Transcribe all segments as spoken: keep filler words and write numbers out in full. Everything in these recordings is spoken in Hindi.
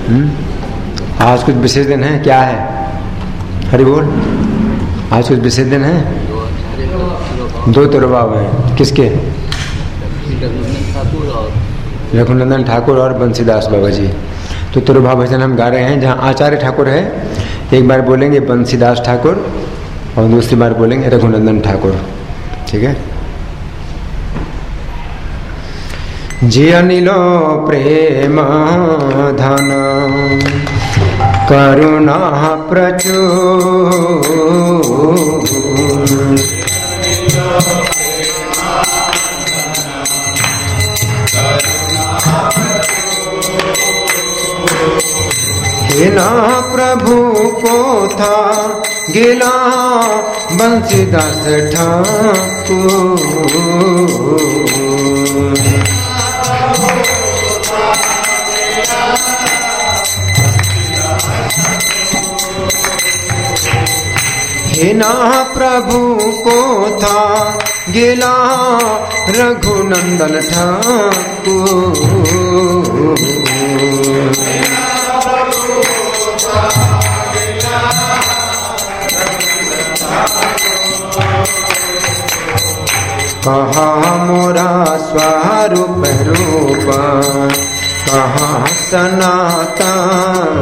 हम्म? आज कुछ विशेष दिन है, क्या है? हरि बोल। आज कुछ विशेष दिन है? दो तिरुभाव हैं। किसके? रघुनंदन ठाकुर और बंसीदास बाबा जी। तो तिरुभाव भजन हम गा रहे हैं। जहाँ आचार्य ठाकुर है, एक बार बोलेंगे बंसीदास ठाकुर और दूसरी बार बोलेंगे रघुनंदन ठाकुर। ठीक है। जे अनिलो प्रेम धन करुणा प्रचुर, हेना प्रभु को था गिला बंसीदास ठाकुर, हेना प्रभु को था गिला रघुनंदन ठाकुर, कहाँ मोरा स्वरूप रूप कहाँ सनातन,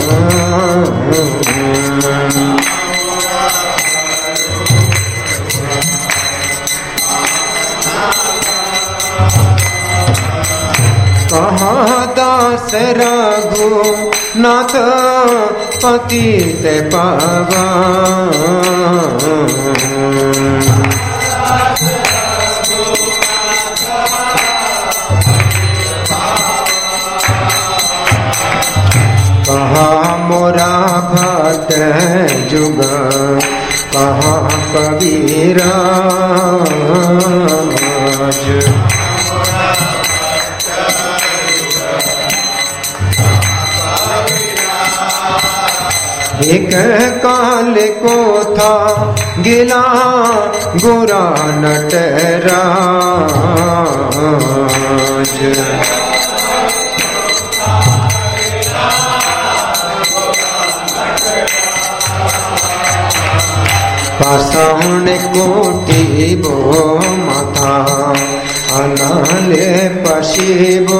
कहाँ दास रघुनाथ पतित पावन, कहाँ मोरा भक्त जुग कहाँ कबीराज, एक काल को था गिला गोरा नटराज, पाषाण कोटि बो माथा अनाले पशिबो,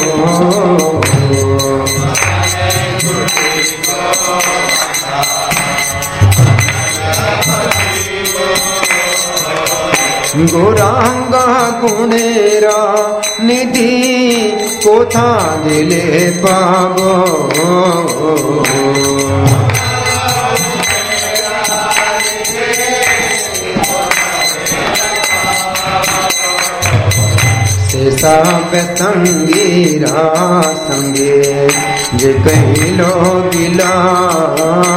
गौरांगा गुणेरा निधि कोथा गिले पाबो, शेषा संगीरा संगे जे कहलो गिलास,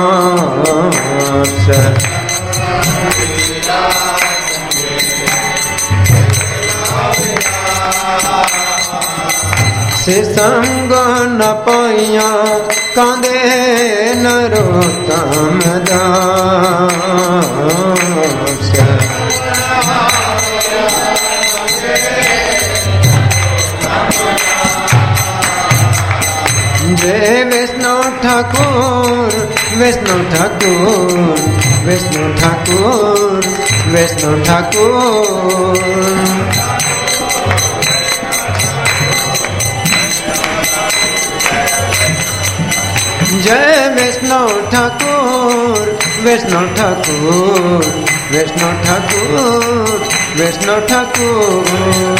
से संग न पाइया कांदे नरोत्तम दास, जय विष्णु ठाकुर विष्णु ठाकुर विष्णु ठाकुर विष्णु ठाकुर, जय विष्णु ठाकुर विष्णु ठाकुर विष्णु ठाकुर विष्णु ठाकुर,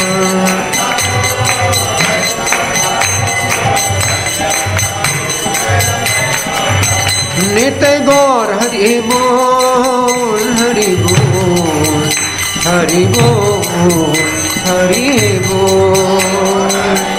नित्य गौर हरि बोल हरि बोल हरि बोल हरि बोल।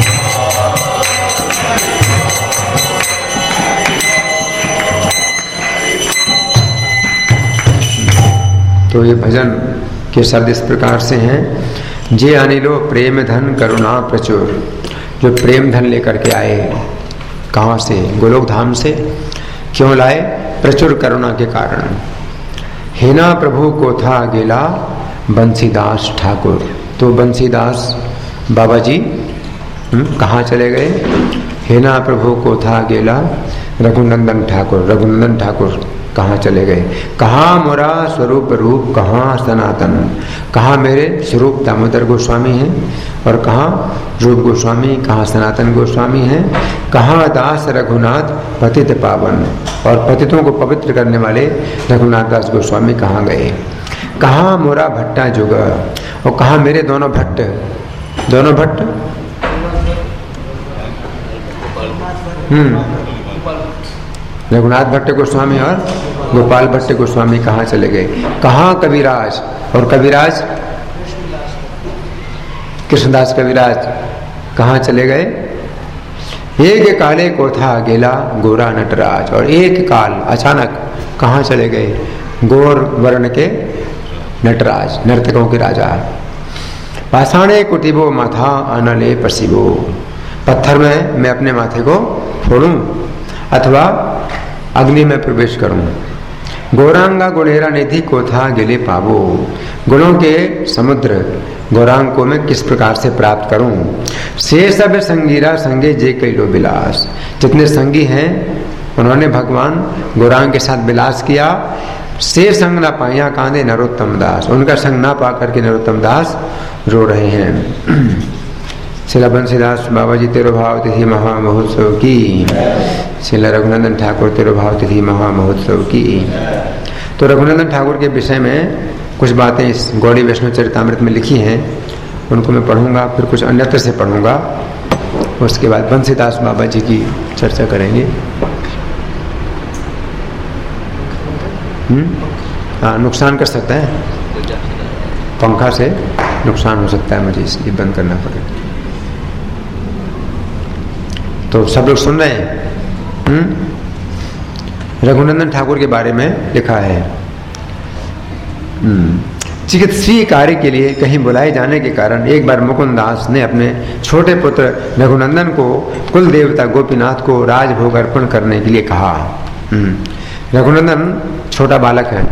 तो ये भजन के शब्द इस प्रकार से हैं। जे अनिलो प्रेम धन करुणा प्रचुर, जो प्रेम धन लेकर के आए, कहाँ से? गोलोक धाम से। क्यों लाए? प्रचुर करुणा के कारण। हेना प्रभु को था गिला बंसीदास ठाकुर। तो बंसीदास बाबा जी कहाँ चले गए? हे ना प्रभु को था गेला रघुनंदन ठाकुर। रघुनंदन ठाकुर कहाँ चले गए? कहाँ मोरा स्वरूप रूप, कहाँ सनातन। कहाँ मेरे स्वरूप दामोदर गोस्वामी हैं और कहाँ रूप गोस्वामी, कहाँ सनातन गोस्वामी हैं, कहाँ दास रघुनाथ पतित पावन, और पतितों को पवित्र करने वाले रघुनाथ दास गोस्वामी कहाँ गए? कहाँ मोरा भट्टा जुग, और कहाँ मेरे दोनों भट्ट, दोनों भट्ट हम्म रघुनाथ भट्ट गोस्वामी और गोपाल भट्ट गोस्वामी कहाँ चले गए? कहाँ कविराज, और कविराज कृष्णदास कविराज कहाँ चले गए? एक काले को था गेला गोरा नटराज, और एक काल अचानक कहाँ चले गए? गोर वर्ण के नटराज, नर्तकों के राजा। पाषाणे कुटिबो माथा अनले पसिबो, पत्थर में मैं अपने माथे को फोड़ूं अथवा अग्नि में प्रवेश करूं। गौरांगा गुणेरा निधि को था गिले पावो, गुणों के समुद्र गौरांग को मैं किस प्रकार से प्राप्त करूं। से सब संगीरा संगे जे कैलो विलास, जितने संगी हैं उन्होंने भगवान गौरांग के साथ विलास किया। से संग न पाया कांदे नरोत्तम दास, उनका संग ना पा करके नरोत्तम दास रो रहे हैं। शिला बंसीदास बाबा जी तेरो भाव तिथि महामहोत्सव की, शिला रघुनंदन ठाकुर तेरो भाव तिथि महामहोत्सव की। तो रघुनंदन ठाकुर के विषय में कुछ बातें इस गौड़ी वैष्णव चरितामृत में लिखी हैं, उनको मैं पढ़ूंगा, फिर कुछ अन्यत्र से पढ़ूंगा, उसके बाद बंसीदास बाबा जी की चर्चा करेंगे। हम्म हाँ, नुकसान कर सकता है, पंखा से नुकसान हो सकता है, मुझे इसलिए बंद करना पड़ेगा। तो सब लोग सुन रहे हैं? हम्म रघुनंदन ठाकुर के बारे में लिखा है। चिकित्सीय कार्य के लिए कहीं बुलाए जाने के कारण एक बार मुकुंद दास ने अपने छोटे पुत्र रघुनंदन को कुल देवता गोपीनाथ को राजभोग अर्पण करने के लिए कहा। रघुनंदन छोटा बालक है,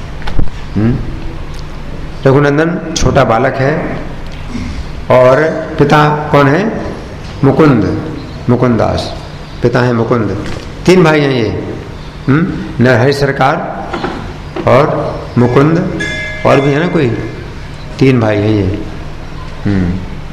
रघुनंदन छोटा बालक है और पिता कौन है? मुकुंद, मुकुंद दास पिता है मुकुंद। तीन भाई हैं ये, नरहरि सरकार और मुकुंद, और भी है ना कोई, तीन भाई हैं ये। हम्म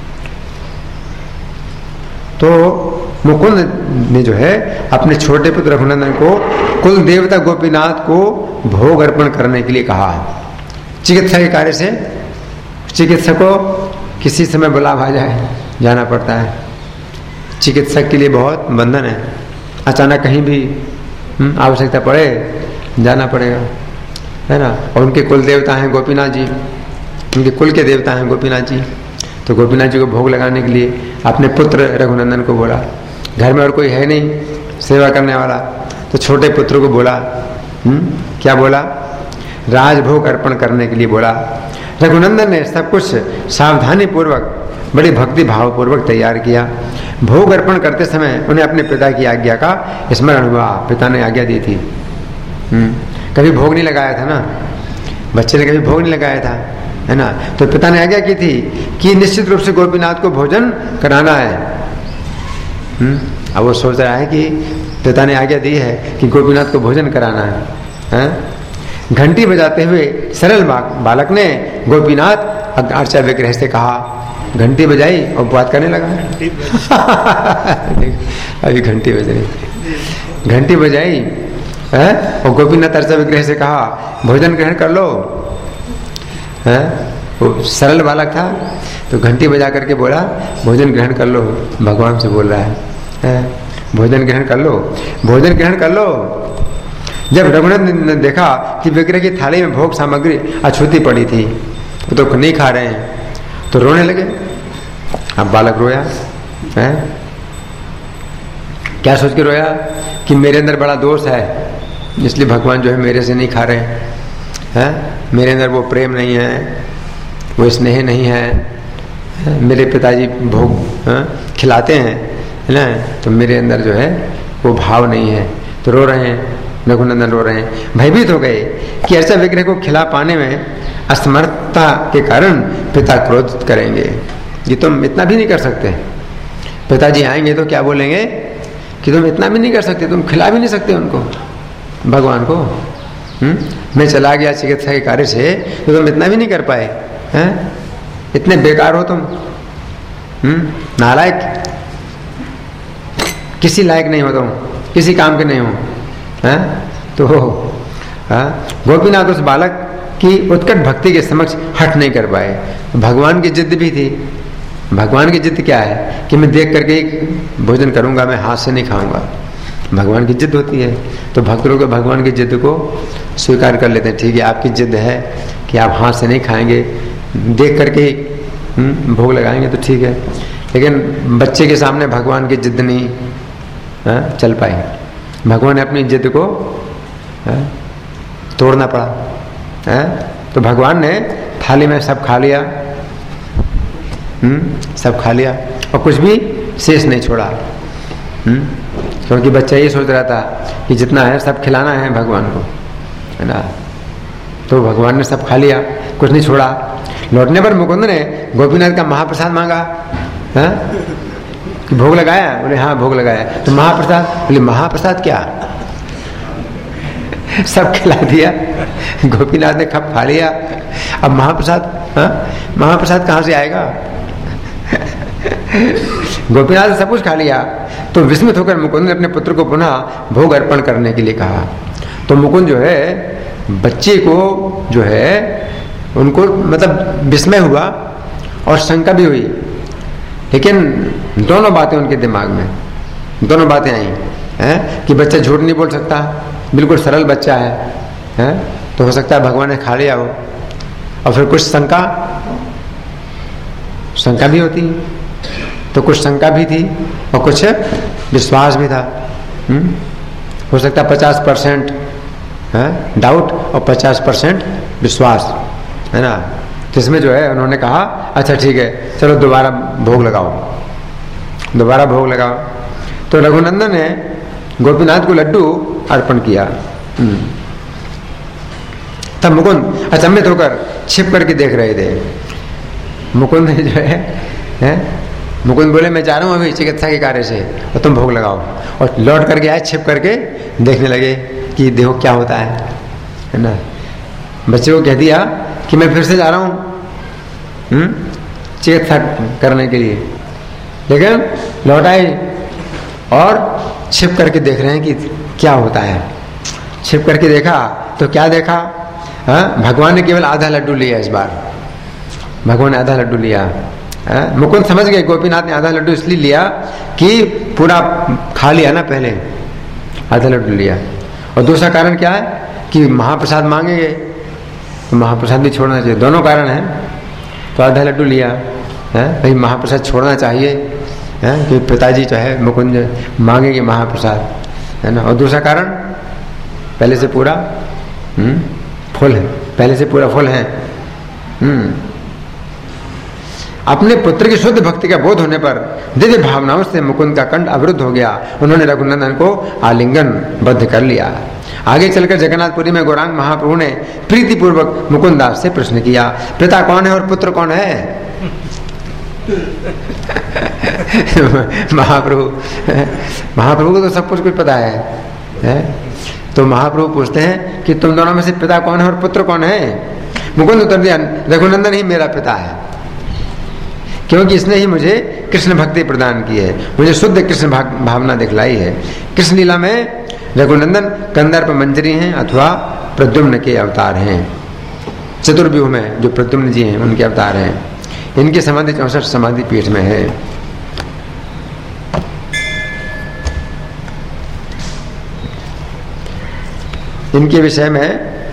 तो मुकुंद ने जो है अपने छोटे पुत्र रघुनंदन को कुल देवता गोपीनाथ को भोग अर्पण करने के लिए कहा। चिकित्सा के कार्य से चिकित्सक को किसी समय बुलाव आ जाए जाना पड़ता है, चिकित्सक के लिए बहुत बंधन है, अचानक कहीं भी आवश्यकता पड़े जाना पड़ेगा, है ना। और उनके कुल देवता हैं गोपीनाथ जी, उनके कुल के देवता हैं गोपीनाथ जी। तो गोपीनाथ जी को भोग लगाने के लिए अपने पुत्र रघुनंदन को बोला। घर में और कोई है नहीं सेवा करने वाला, तो छोटे पुत्र को बोला, हुँ? क्या बोला? राजभोग अर्पण करने के लिए बोला। रघुनंदन ने सब कुछ सावधानी पूर्वक बड़ी भक्ति भाव पूर्वक तैयार किया। भोग अर्पण करते समय उन्हें अपने पिता की आज्ञा का स्मरण हुआ, पिता ने आज्ञा दी थी। हुँ? कभी भोग नहीं लगाया था ना, बच्चे ने कभी भोग नहीं लगाया था, है ना। तो पिता ने आज्ञा की थी कि निश्चित रूप से गोपीनाथ को भोजन कराना है। हुँ? अब वो सोच रहा है कि पिता ने आज्ञा दी है कि गोपीनाथ को भोजन कराना है, है? घंटी बजाते हुए सरल बालक ने गोपीनाथ अर्चा विग्रह से कहा, घंटी बजाई और बात करने लगा। अभी घंटी बज रही, घंटी बजाई है और गोपीनाथ अर्चा विग्रह से कहा भोजन ग्रहण कर लो, है? वो सरल बालक था तो घंटी बजा करके बोला भोजन ग्रहण कर लो, भगवान से बोल रहा है, है? भोजन ग्रहण कर लो, भोजन ग्रहण कर लो। जब रघुनंदन ने देखा कि विग्रह की थाली में भोग सामग्री अछूती पड़ी थी, तो नहीं खा रहे हैं, तो रोने लगे। अब बालक रोया, है? क्या सोच के रोया कि मेरे अंदर बड़ा दोष है, इसलिए भगवान जो है मेरे से नहीं खा रहे हैं, मेरे अंदर वो प्रेम नहीं है, वो स्नेह नहीं है, है? मेरे पिताजी भोग है? खिलाते हैं, है ना, तो मेरे अंदर जो है वो भाव नहीं है, तो रो रहे हैं। रघुनंदन रो रहे हैं, भयभीत हो गए कि ऐसा विग्रह को खिला पाने में असमर्थता के कारण पिता क्रोधित करेंगे। ये तुम इतना भी नहीं कर सकते, पिताजी आएंगे तो क्या बोलेंगे, कि तुम इतना भी नहीं कर सकते, तुम खिला भी नहीं सकते उनको, भगवान को। हुँ? मैं चला गया चिकित्सा के कार्य से तो तुम इतना भी नहीं कर पाए हैं? इतने बेकार हो तुम, नालायक, किसी लायक नहीं हो तुम, किसी काम के नहीं हो। हैं? तो गोपीनाथ उस बालक की उत्कट भक्ति के समक्ष हट नहीं कर पाए। भगवान की जिद भी थी। भगवान की जिद क्या है कि मैं देख करके भोजन करूंगा, मैं हाथ से नहीं खाऊंगा। भगवान की जिद होती है, तो भक्त लोग भगवान की जिद को स्वीकार कर लेते हैं। ठीक है, आपकी जिद है कि आप हाथ से नहीं खाएंगे, देख करके भोग लगाएंगे तो ठीक है, लेकिन बच्चे के सामने भगवान की जिद नहीं है, चल पाई। भगवान ने अपनी जिद को है, तोड़ना पड़ा है। तो भगवान ने थाली में सब खा लिया, हम्म सब खा लिया और कुछ भी शेष नहीं छोड़ा। हम्म क्योंकि बच्चा ये सोच रहा था कि जितना है सब खिलाना है भगवान को, है ना। तो भगवान ने सब खा लिया, कुछ नहीं छोड़ा। लौटने पर मुकुंद ने गोपीनाथ का महाप्रसाद मांगा, है कि भोग लगाया? बोले हाँ भोग लगाया। तो महाप्रसाद? बोले महाप्रसाद क्या? सब खिला दिया, गोपीनाथ ने खप खा लिया, अब महाप्रसाद? हाँ महाप्रसाद कहाँ से आएगा? गोपीनाथ ने सब कुछ खा लिया। तो विस्मित होकर मुकुंद ने अपने पुत्र को पुनः भोग अर्पण करने के लिए कहा। तो मुकुंद जो है बच्चे को जो है उनको मतलब विस्मय हुआ और शंका भी हुई, लेकिन दोनों बातें उनके दिमाग में, दोनों बातें आई हैं कि बच्चा झूठ नहीं बोल सकता, बिल्कुल सरल बच्चा है, हैं? तो हो सकता है भगवान ने खा लिया हो। और फिर कुछ शंका शंका भी होती, तो कुछ शंका भी थी और कुछ विश्वास भी था। हुँ? हो सकता है पचास परसेंट डाउट और पचास परसेंट विश्वास, है ना। जिसमें जो है उन्होंने कहा अच्छा ठीक है चलो दोबारा भोग लगाओ, दोबारा भोग लगाओ। तो रघुनंदन ने गोपीनाथ को लड्डू अर्पण किया। तब मुकुंद अचंभित होकर छिप करके देख रहे थे। मुकुंद जो है, है मुकुंद बोले मैं जा रहा हूँ अभी चिकित्सा के कार्य से और तुम भोग लगाओ। और लौट करके आए, छिप करके देखने लगे कि देखो क्या होता है, है ना। बच्चे को कह दिया कि मैं फिर से जा रहा हूँ चिकित्सा करने के लिए, लेकिन लौट आए और छिप करके देख रहे हैं कि क्या होता है। छिप करके देखा तो क्या देखा? हा? भगवान ने केवल आधा लड्डू लिया इस बार, भगवान ने आधा लड्डू लिया। मुकुंद समझ गए गोपीनाथ ने आधा लड्डू इसलिए लिया कि पूरा खा लिया ना, पहले आधा लड्डू लिया। और दूसरा कारण क्या है कि महाप्रसाद मांगेंगे तो महाप्रसाद भी छोड़ना चाहिए, दोनों कारण हैं। तो आधा लड्डू लिया है, भाई महाप्रसाद छोड़ना चाहिए है कि पिताजी जो है मुकुंद मांगेंगे महाप्रसाद, है ना। और दूसरा कारण पहले से पूरा हम्म फुल है, पहले से पूरा फुल है। हम्म अपने पुत्र की शुद्ध भक्ति का बोध होने पर दिव्य भावनाओं से मुकुंद का कंठ अवरुद्ध हो गया। उन्होंने रघुनंदन को आलिंगन बद्ध कर लिया। आगे चलकर जगन्नाथपुरी में गौरांग महाप्रभु ने प्रीति पूर्वक मुकुंद दास से प्रश्न किया, पिता कौन है और पुत्र कौन है? महाप्रभु महाप्रभु को तो सब कुछ कुछ पता है, है? तो महाप्रभु पूछते हैं कि तुम दोनों में से पिता कौन है और पुत्र कौन है? मुकुंद उत्तर दिया, रघुनंदन ही मेरा पिता है, क्योंकि इसने ही मुझे कृष्ण भक्ति प्रदान की है, मुझे शुद्ध कृष्ण भावना दिखलाई है। कृष्ण लीला में रघुनंदन कंदर्प मंजरी हैं अथवा प्रद्युम्न के अवतार हैं। चतुर्व्यूह में जो प्रद्युम्न जी हैं उनके अवतार हैं। इनकी समाधि चौसठ समाधि पीठ में है। इनके विषय में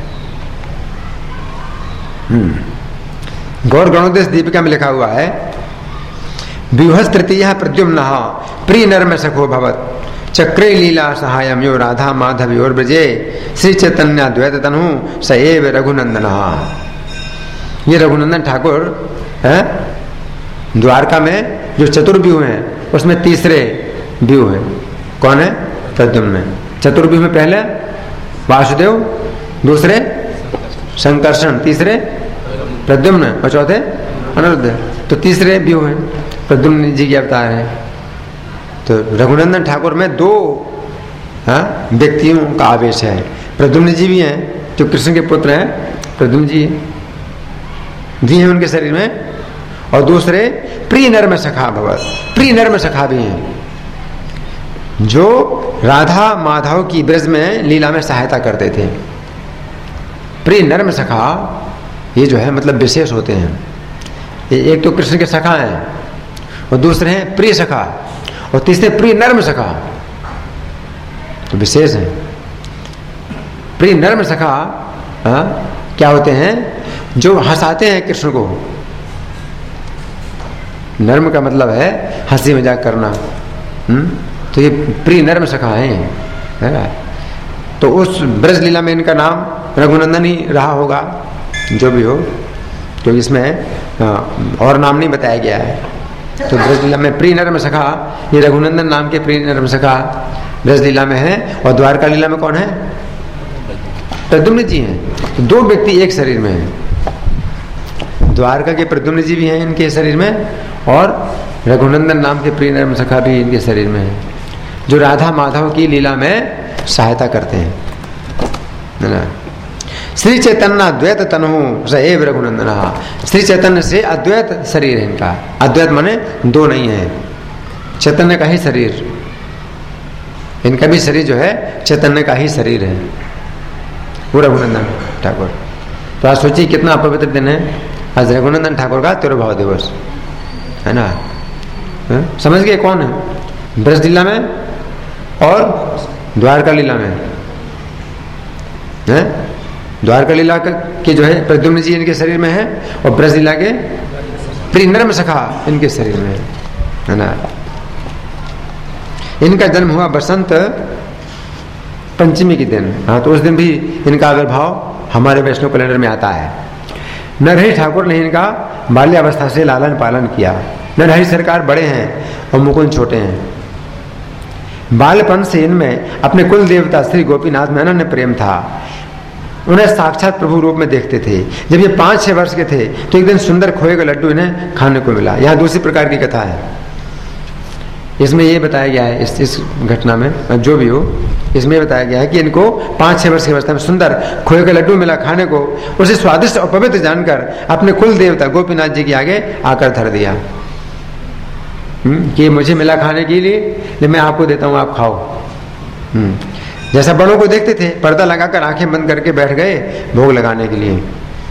गौर गणोदेश दीपिका में लिखा हुआ है, व्यूहस तृतीय प्रद्युम्न प्रिय नर्म सखो भवत चक्रे लीला सहायम यो राधा माधव योर ब्रजे श्री चैतन्य द्वैत तनु सएव रघुनंदन। ये रघुनंदन ठाकुर है द्वारका में जो चतुर्व्यूह हैं उसमें तीसरे व्यूह है। कौन है? प्रद्युम्न। चतुर्व्यूह में पहले वासुदेव, दूसरे संकर्षण, तीसरे प्रद्युम्न और चौथे अनिरुद्ध। तो तीसरे व्यूह है, प्रद्युम्न जी के अवतार है। तो रघुनंदन ठाकुर में दो हाँ व्यक्तियों का आवेश है। प्रद्युम्न जी भी हैं जो कृष्ण के पुत्र हैं, प्रद्युम्न जी जी हैं उनके शरीर में, और दूसरे प्रिय नर्म सखा भगवत, प्रिय नर्म सखा भी हैं जो राधा माधव की ब्रज में लीला में सहायता करते थे। प्रिय नर्म सखा ये जो है मतलब विशेष होते हैं। एक तो कृष्ण के सखा हैं और दूसरे हैं प्रिय सखा और तीसरे प्रिय नर्म सखा, तो विशेष है। प्रिय नर्म सखा आ, क्या होते हैं जो हंसाते हैं कृष्ण को। नर्म का मतलब है हंसी मजाक करना। हुँ? तो ये प्रिय नर्म सखा हैं, है ना। तो उस ब्रज लीला में इनका नाम रघुनंदन ही रहा होगा, जो भी हो, क्योंकि इसमें और नाम नहीं बताया गया है। तो ब्रज लीला में प्रिय नर्म सखा, ये रघुनंदन नाम के प्रिय नर्म सखा ब्रज लीला में है। और द्वारका लीला में कौन है? प्रद्युम्न जी हैं। तो दो व्यक्ति एक शरीर में हैं, द्वारका के प्रद्युम्न जी भी हैं इनके शरीर में, और रघुनंदन नाम के प्रिय नर्म सखा भी इनके शरीर में है, जो राधा माधव की लीला में सहायता करते हैं, है ना। श्री चैतन्य अद्वैत तनु स एव रघुनंदन, श्री चैतन्य से अद्वैत शरीर है इनका। अद्वैत माने दो नहीं है, चैतन्य का ही शरीर, इनका भी शरीर जो है चैतन्य का ही शरीर है, वो रघुनंदन ठाकुर। तो आज सोचिए कितना पवित्र दिन है, आज रघुनंदन ठाकुर का तिरुभाव दिवस, है ना। है? समझ गए कौन है? ब्रज लीला में और द्वारका लीला में है। द्वारका लीला के जो है प्रद्युम्न जी इनके शरीर में है, और ब्रज लीला के प्रिय नर्म सखा इनके शरीर में है, है ना। इनका जन्म हुआ बसंत पंचमी के दिन। हाँ, तो उस दिन भी इनका आविर्भाव हमारे वैष्णव कैलेंडर में आता है। नरहरि ठाकुर ने इनका बाल्यावस्था से लालन पालन किया। नरहरि सरकार बड़े हैं और मुकुंद छोटे हैं। बालपन से इनमें अपने कुल देवता श्री गोपीनाथ में अनन्य प्रेम था। उन्हें साक्षात प्रभु रूप में देखते थे। जब ये पाँच छह वर्ष के थे तो एक दिन सुंदर खोए का लड्डू इन्हें खाने को मिला। यहाँ दूसरी प्रकार की कथा है। इसमें ये बताया गया है, इस इस घटना में जो भी हो, इसमें ये बताया गया है कि इनको पाँच छह वर्ष की अवस्था में सुंदर खोए का लड्डू मिला खाने को। उसे स्वादिष्ट और पवित्र जानकर अपने कुल देवता गोपीनाथ जी के आगे आकर धर दिया कि मुझे मिला खाने के लिए, मैं आपको देता हूँ, आप खाओ। जैसा बड़ों को देखते थे, पर्दा लगाकर आंखें बंद करके बैठ गए भोग लगाने के लिए।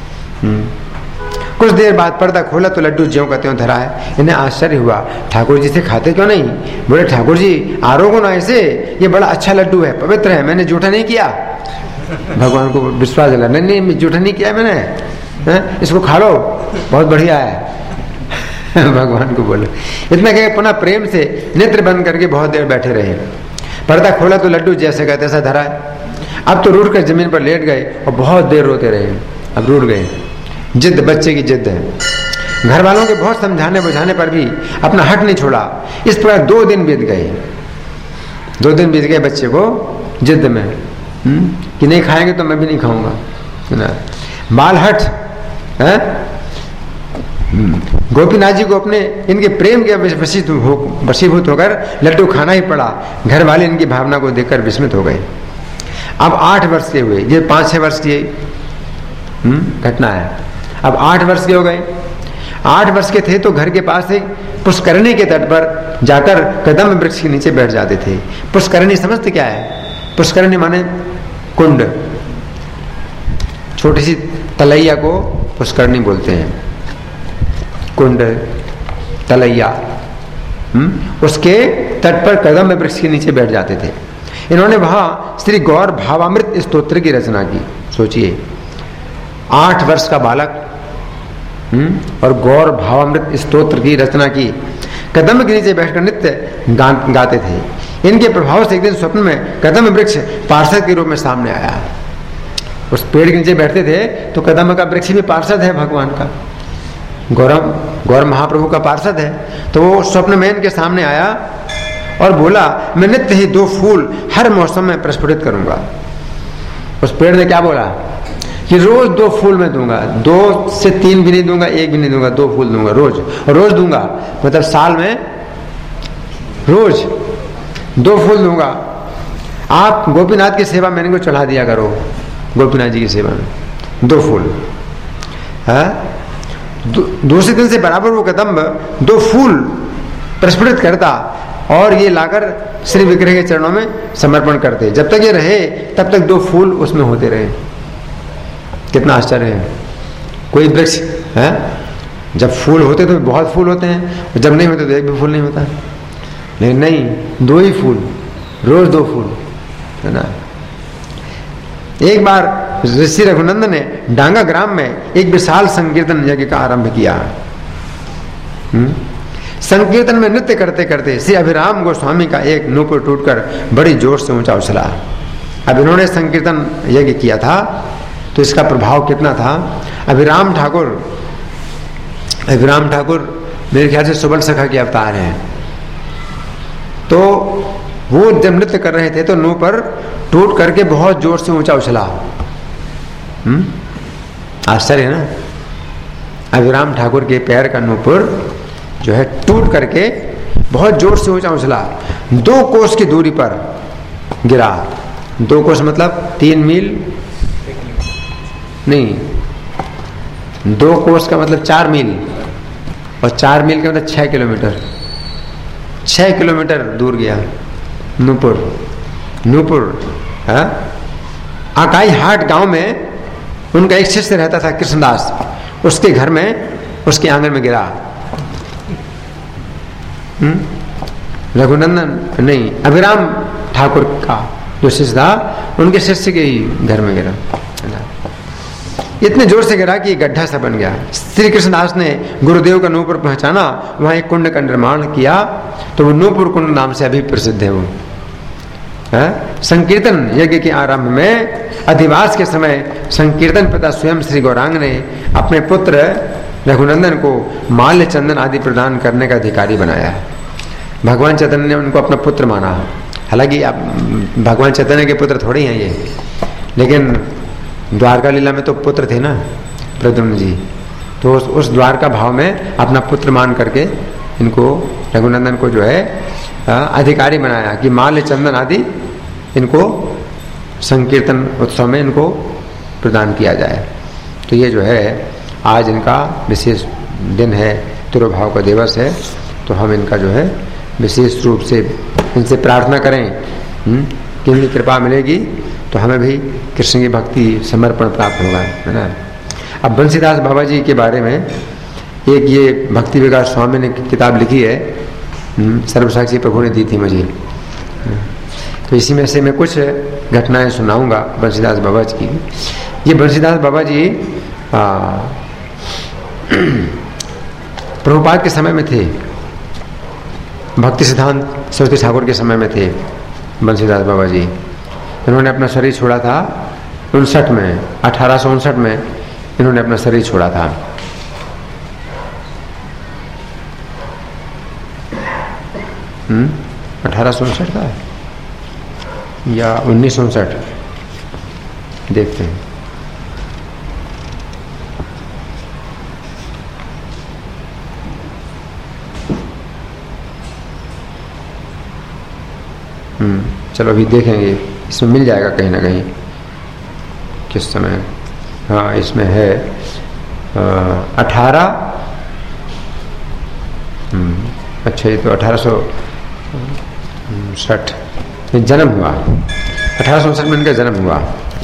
कुछ देर बाद पर्दा खोला तो लड्डू ज्यों का त्यों धरा है। इन्हें आश्चर्य हुआ, ठाकुर जी से खाते क्यों नहीं? बोले ठाकुर जी आरोगो ना ऐसे, ये बड़ा अच्छा लड्डू है, पवित्र है, मैंने जूठा नहीं किया। भगवान को विश्वास दिला, नहीं नहीं जूठा नहीं किया मैंने, है? इसको खा लो, बहुत बढ़िया है। भगवान को बोले। इतना कहे पुनः प्रेम से नेत्र बंद करके बहुत देर बैठे रहे। पर्दा खोला तो लड्डू जैसे का तैसा धरा है। अब तो रूठ कर जमीन पर लेट गए और बहुत देर रोते रहे। अब रूठ गए, जिद बच्चे की जिद है। घर वालों के बहुत समझाने बुझाने पर भी अपना हट नहीं छोड़ा। इस प्रकार दो दिन बीत गए। दो दिन बीत गए बच्चे को जिद में, हुँ? कि नहीं खाएंगे तो मैं भी नहीं खाऊंगा। बाल हट है? गोपीनाथ जी को अपने इनके प्रेम के वशीभूत होकर लड्डू खाना ही पड़ा। घर वाले इनकी भावना को देखकर विस्मित हो गए। अब आठ वर्ष के हुए, ये पाँच छह वर्ष की घटना है। अब आठ वर्ष के हो गए। आठ वर्ष के थे तो घर के पास एक पुष्करणी के तट पर जाकर कदम वृक्ष के नीचे बैठ जाते थे। पुष्करणी समझते क्या है? पुष्करणी माने कुंड, छोटी सी तलैया को पुष्करणी बोलते हैं। कुंड, तलैया, उसके तट पर कदम वृक्ष के नीचे बैठ जाते थे। इन्होंने वहां श्री गौर भावामृत स्तोत्र की रचना की। सोचिए, आठ वर्ष का बालक हम्म और गौर भावामृत स्तोत्र की रचना की। कदम के नीचे बैठकर नित्य गा, गाते थे। इनके प्रभाव से एक दिन स्वप्न में कदम वृक्ष पार्षद के रूप में सामने आया। उस पेड़ के नीचे बैठते थे तो कदम का वृक्ष भी पार्षद है भगवान का, गौरव गौर महाप्रभु का पार्षद है। तो वो स्वप्न में इनके सामने आया और बोला, मैं नित्य ही दो फूल हर मौसम में प्रस्फुटित करूंगा। उस पेड़ ने क्या बोला कि रोज दो फूल मैं दूंगा, दो से तीन भी नहीं दूंगा, एक भी नहीं दूंगा, दो फूल दूंगा रोज, और रोज दूंगा मतलब साल में रोज। दो फूल दूंगा, आप गोपीनाथ की सेवा में इनको चढ़ा दिया करो, गोपीनाथ जी की सेवा में दो फूल। दूसरे दिन से बराबर वो कदम्ब दो फूल प्रस्फुटित करता और ये लाकर श्री विग्रह के चरणों में समर्पण करते। जब तक ये रहे तब तक दो फूल उसमें होते रहे। कितना आश्चर्य है। कोई वृक्ष है, जब फूल होते तो बहुत फूल होते हैं, जब नहीं होते तो एक भी फूल नहीं होता। लेकिन नहीं, दो ही फूल, रोज दो फूल, है ना। एक बार ऋषि रघुनंदन ने डांगा ग्राम में एक विशाल संकीर्तन यज्ञ का आरंभ किया। हुँ? संकीर्तन में नृत्य करते करते श्री अभिराम गोस्वामी का एक नूपुर टूटकर बड़ी जोर से ऊंचा उछला। अब इन्होंने संकीर्तन यज्ञ किया था तो इसका प्रभाव कितना था। अभिराम ठाकुर अभिराम ठाकुर मेरे ख्याल से सुबल सखा के अवतार हैं। तो वो जब नृत्य कर रहे थे तो नूपुर टूट करके बहुत जोर से ऊंचा उछला। आश्चर्य है ना। अभिराम ठाकुर के पैर का नूपुर जो है टूट करके बहुत जोर से ऊंचा उछला, दो कोस की दूरी पर गिरा। दो कोस मतलब तीन मील नहीं, दो कोस का मतलब चार मील, और चार मील का मतलब छह किलोमीटर छह किलोमीटर दूर गया नूपुर। नूपुर है आकाई हाट गांव में उनका एक शिष्य रहता था कृष्णदास, उसके घर में उसके आंगन में गिरा। रघुनंदन नहीं, अभिराम ठाकुर का जो शिष्य था उनके शिष्य के ही घर में गिरा। इतने जोर से गिरा कि गड्ढा सा बन गया। श्री कृष्णदास ने गुरुदेव का नूपुर पहुंचाना, वहां एक कुंड का निर्माण किया, तो वो नूपुर कुंड नाम से अभी प्रसिद्ध है। वो है? संकीर्तन यज्ञ के आरंभ में अधिवास के समय संकीर्तन पिता स्वयं श्री गौरांग ने अपने पुत्र रघुनंदन को माल्य चंदन आदि प्रदान करने का अधिकारी बनाया। भगवान चैतन्य ने उनको अपना पुत्र माना। हालांकि अब भगवान चैतन्य के पुत्र थोड़े ही हैं ये, लेकिन द्वारका लीला में तो पुत्र थे ना प्रद्युम्न जी, तो उस, उस द्वारका भाव में अपना पुत्र मान करके इनको रघुनंदन को जो है अधिकारी बनाया कि माल्य चंदन आदि इनको संकीर्तन उत्सव में इनको प्रदान किया जाए। तो ये जो है आज इनका विशेष दिन है, तिरुभाव का दिवस है। तो हम इनका जो है विशेष रूप से इनसे प्रार्थना करें कि इनकी कृपा मिलेगी तो हमें भी कृष्ण की भक्ति समर्पण प्राप्त होगा, है ना। अब बंसीदास बाबा जी के बारे में एक ये भक्ति विकास स्वामी ने किताब लिखी है, सर्वसाक्षी प्रभु ने दी थी मुझे। तो इसी में से मैं कुछ घटनाएं सुनाऊंगा बंसीदास बाबा जी की। ये बंसीदास बाबा जी प्रभुपाद के समय में थे, भक्ति सिद्धांत सरस्वती ठाकुर के समय में थे बंसीदास बाबा जी। इन्होंने अपना शरीर छोड़ा था उनसठ में, अठारह सौ उनसठ में इन्होंने अपना शरीर छोड़ा था। हम्म अठारह सौ उनसठ का या उन्नीस सौ उनसठ, देखते हैं। हम्म चलो अभी देखेंगे, इसमें मिल जाएगा कहीं ना कहीं किस समय। हाँ इसमें है अठारह अच्छा, ये तो अठारह सौ साठ जन्म हुआ, अठारह सौ उनसठ में इनका जन्म हुआ।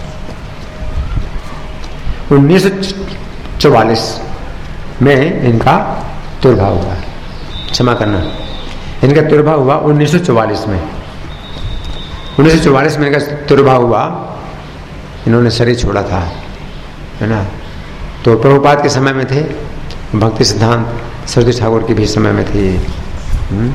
उन्नीस सौ चौवालीस में इनका तिरुभाव हुआ, क्षमा करना, इनका तिरुभाव हुआ उन्नीस सौ चौवालीस में। उन्नीस सौ चौवालीस में इनका तिरुभाव हुआ, इन्होंने शरीर छोड़ा था, है ना। तो प्रभुपाद के समय में थे, भक्ति सिद्धांत सरस्वती ठाकुर के भी समय में थे। हुँ?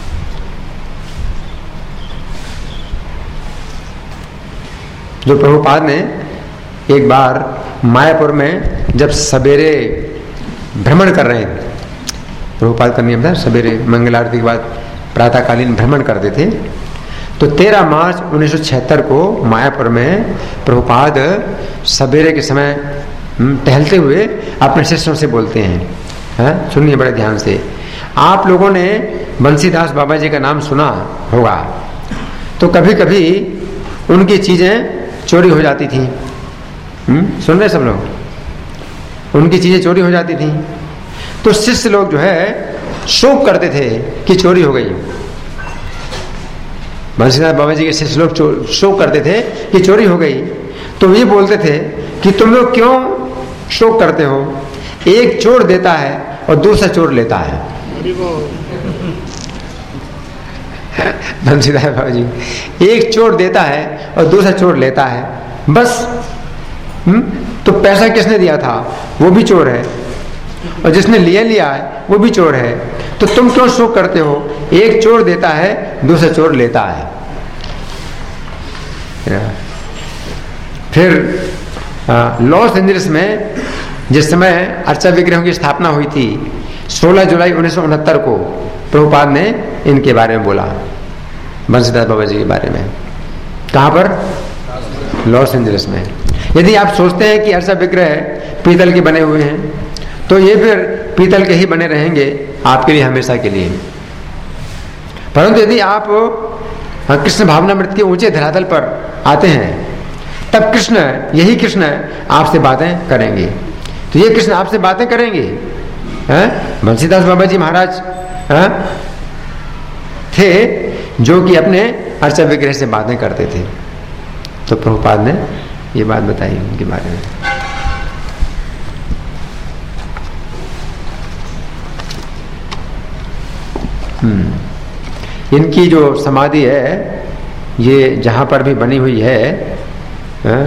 जो प्रभुपाद ने एक बार मायापुर में जब सवेरे भ्रमण कर रहे थे, प्रभुपाद का नियम था सवेरे मंगल आरती के बाद प्रातःकालीन भ्रमण करते थे। तो तेरह मार्च उन्नीस सौ छिहत्तर को मायापुर में प्रभुपाद सवेरे के समय टहलते हुए अपने शिष्यों से बोलते हैं, है? सुनिए बड़े ध्यान से। आप लोगों ने बंसीदास बाबा जी का नाम सुना होगा, तो कभी कभी उनकी चीजें चोरी हो जाती थी। हम्म सुन रहे सब लोग? उनकी चीजें चोरी हो जाती थी तो शिष्य लोग जो है शोक करते थे कि चोरी हो गई। बंसीदास बाबा जी के शिष्य लोग शोक करते थे कि चोरी हो गई। तो ये बोलते थे कि तुम लोग क्यों शोक करते हो? एक चोर देता है और दूसरा चोर लेता है। बंसीदास बाबा जी, एक चोर देता है और दूसरा चोर लेता है, बस। हुँ? तो पैसा किसने दिया था? वो भी चोर है, और जिसने लिया लिया है वो भी चोर है। तो तुम क्यों शोक करते हो? एक चोर देता है, दूसरा चोर लेता है। फिर लॉस एंजलिस में जिस समय अर्चा विग्रहों की स्थापना हुई थी, सोलह जुलाई उन्नीस सौ उनहत्तर को प्रभुपाद ने इनके बारे में बोला, बंसीदास बाबा जी के बारे में। कहाँ पर? लॉस एंजलिस में। यदि आप सोचते हैं कि अर्चा विग्रह पीतल के बने हुए हैं तो ये फिर पीतल के ही बने रहेंगे आपके लिए हमेशा के लिए। परंतु यदि आप कृष्ण भावनामृत के ऊंचे धरातल पर आते हैं तब कृष्ण, यही कृष्ण आपसे बातें करेंगे। तो ये कृष्ण आपसे बातें करेंगे। बंसीदास बाबा जी महाराज है? थे जो कि अपने अर्चा विग्रह से बातें करते थे। तो प्रभुपाद ने ये बात बताई उनके बारे में। हम्म इनकी जो समाधि है ये जहां पर भी बनी हुई है, है?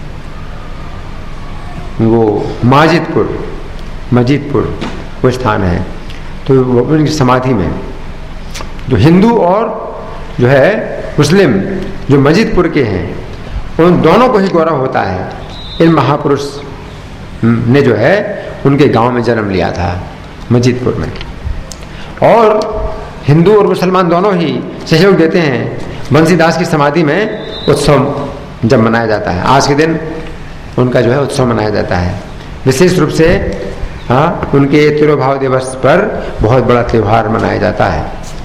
वो माजिदपुर मजीदपुर वो स्थान है। तो वो उनकी समाधि में जो हिंदू और जो है मुस्लिम जो मजीदपुर के हैं उन दोनों को ही गौरव होता है। इन महापुरुष ने जो है उनके गांव में जन्म लिया था, मजीदपुर में। और हिंदू और मुसलमान दोनों ही सहयोग देते हैं बंसीदास की समाधि में उत्सव जब मनाया जाता है। आज के दिन उनका जो है उत्सव मनाया जाता है विशेष रूप से। हाँ, उनके तिरुभाव दिवस पर बहुत बड़ा त्योहार मनाया जाता है।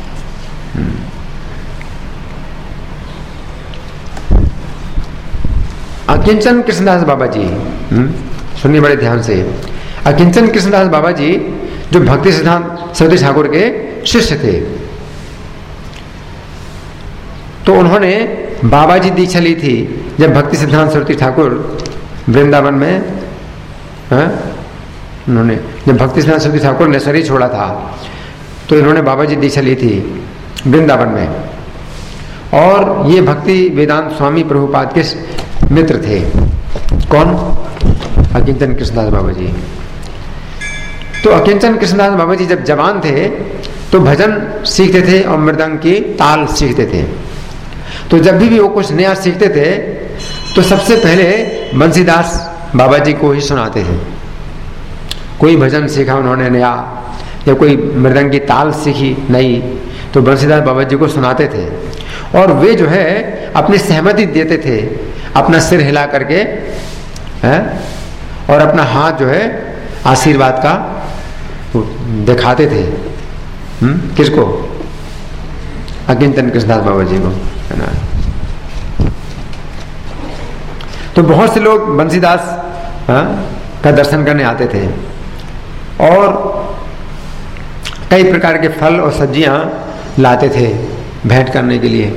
अकिंचन कृष्णदास बाबा जी, सुनिए बड़े ध्यान से। अकिंचन कृष्णदास बाबा जी जो भक्ति सिद्धांत सरस्वती ठाकुर के शिष्य थे, तो उन्होंने बाबा जी दीक्षा ली थी जब भक्ति सिद्धांत सरस्वती ठाकुर वृंदावन में, है? उन्होंने जब भक्ति सिद्धांत सरस्वती ठाकुर ने शरीर छोड़ा था तो इन्होंने बाबा जी दीक्षा ली थी वृंदावन में। और ये भक्ति वेदांत स्वामी प्रभुपाद के मित्र थे। कौन? अकिंचन कृष्णदास बाबा जी। तो अकिंचन कृष्णदास बाबा जी जब जवान थे तो भजन सीखते थे और मृदंग की ताल सीखते थे। तो जब भी, भी वो कुछ नया सीखते थे तो सबसे पहले बंसीदास बाबा जी को ही सुनाते थे। कोई भजन सीखा उन्होंने नया या कोई मृदंग की ताल सीखी नई तो बंसीदास बाबा जी को सुनाते थे। और वे जो है अपनी सहमति देते थे, अपना सिर हिला करके, है? और अपना हाथ जो है आशीर्वाद का दिखाते थे। हम्म किसको? अकिंचन कृष्णदास बाबा जी को, है ना। तो बहुत से लोग बंसीदास हाँ, का दर्शन करने आते थे और कई प्रकार के फल और सब्जियां लाते थे भेंट करने के लिए।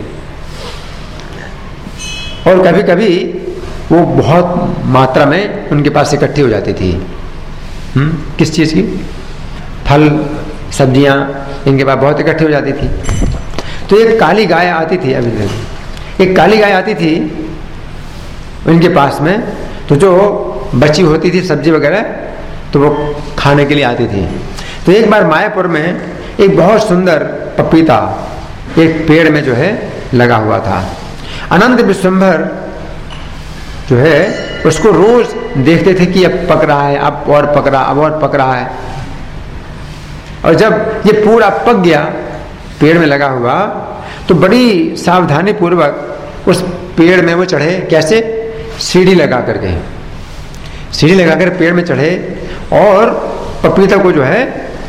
और कभी कभी वो बहुत मात्रा में उनके पास इकट्ठी हो जाती थी। हम्म किस चीज़ की? फल सब्जियां इनके पास बहुत इकट्ठी हो जाती थी। तो एक काली गाय आती थी, अभी एक काली गाय आती थी इनके पास में। तो जो बची होती थी सब्जी वगैरह तो वो खाने के लिए आती थी। तो एक बार मायापुर में एक बहुत सुंदर पपीता एक पेड़ में जो है लगा हुआ था। अनंत विश्वंभर जो है उसको रोज देखते थे कि अब पक रहा है, अब और पक रहा, अब और पक रहा है। और जब ये पूरा पक गया पेड़ में लगा हुआ तो बड़ी सावधानी पूर्वक उस पेड़ में वो चढ़े। कैसे? सीढ़ी लगा करके, सीढ़ी लगाकर पेड़ में चढ़े और पपीता को जो है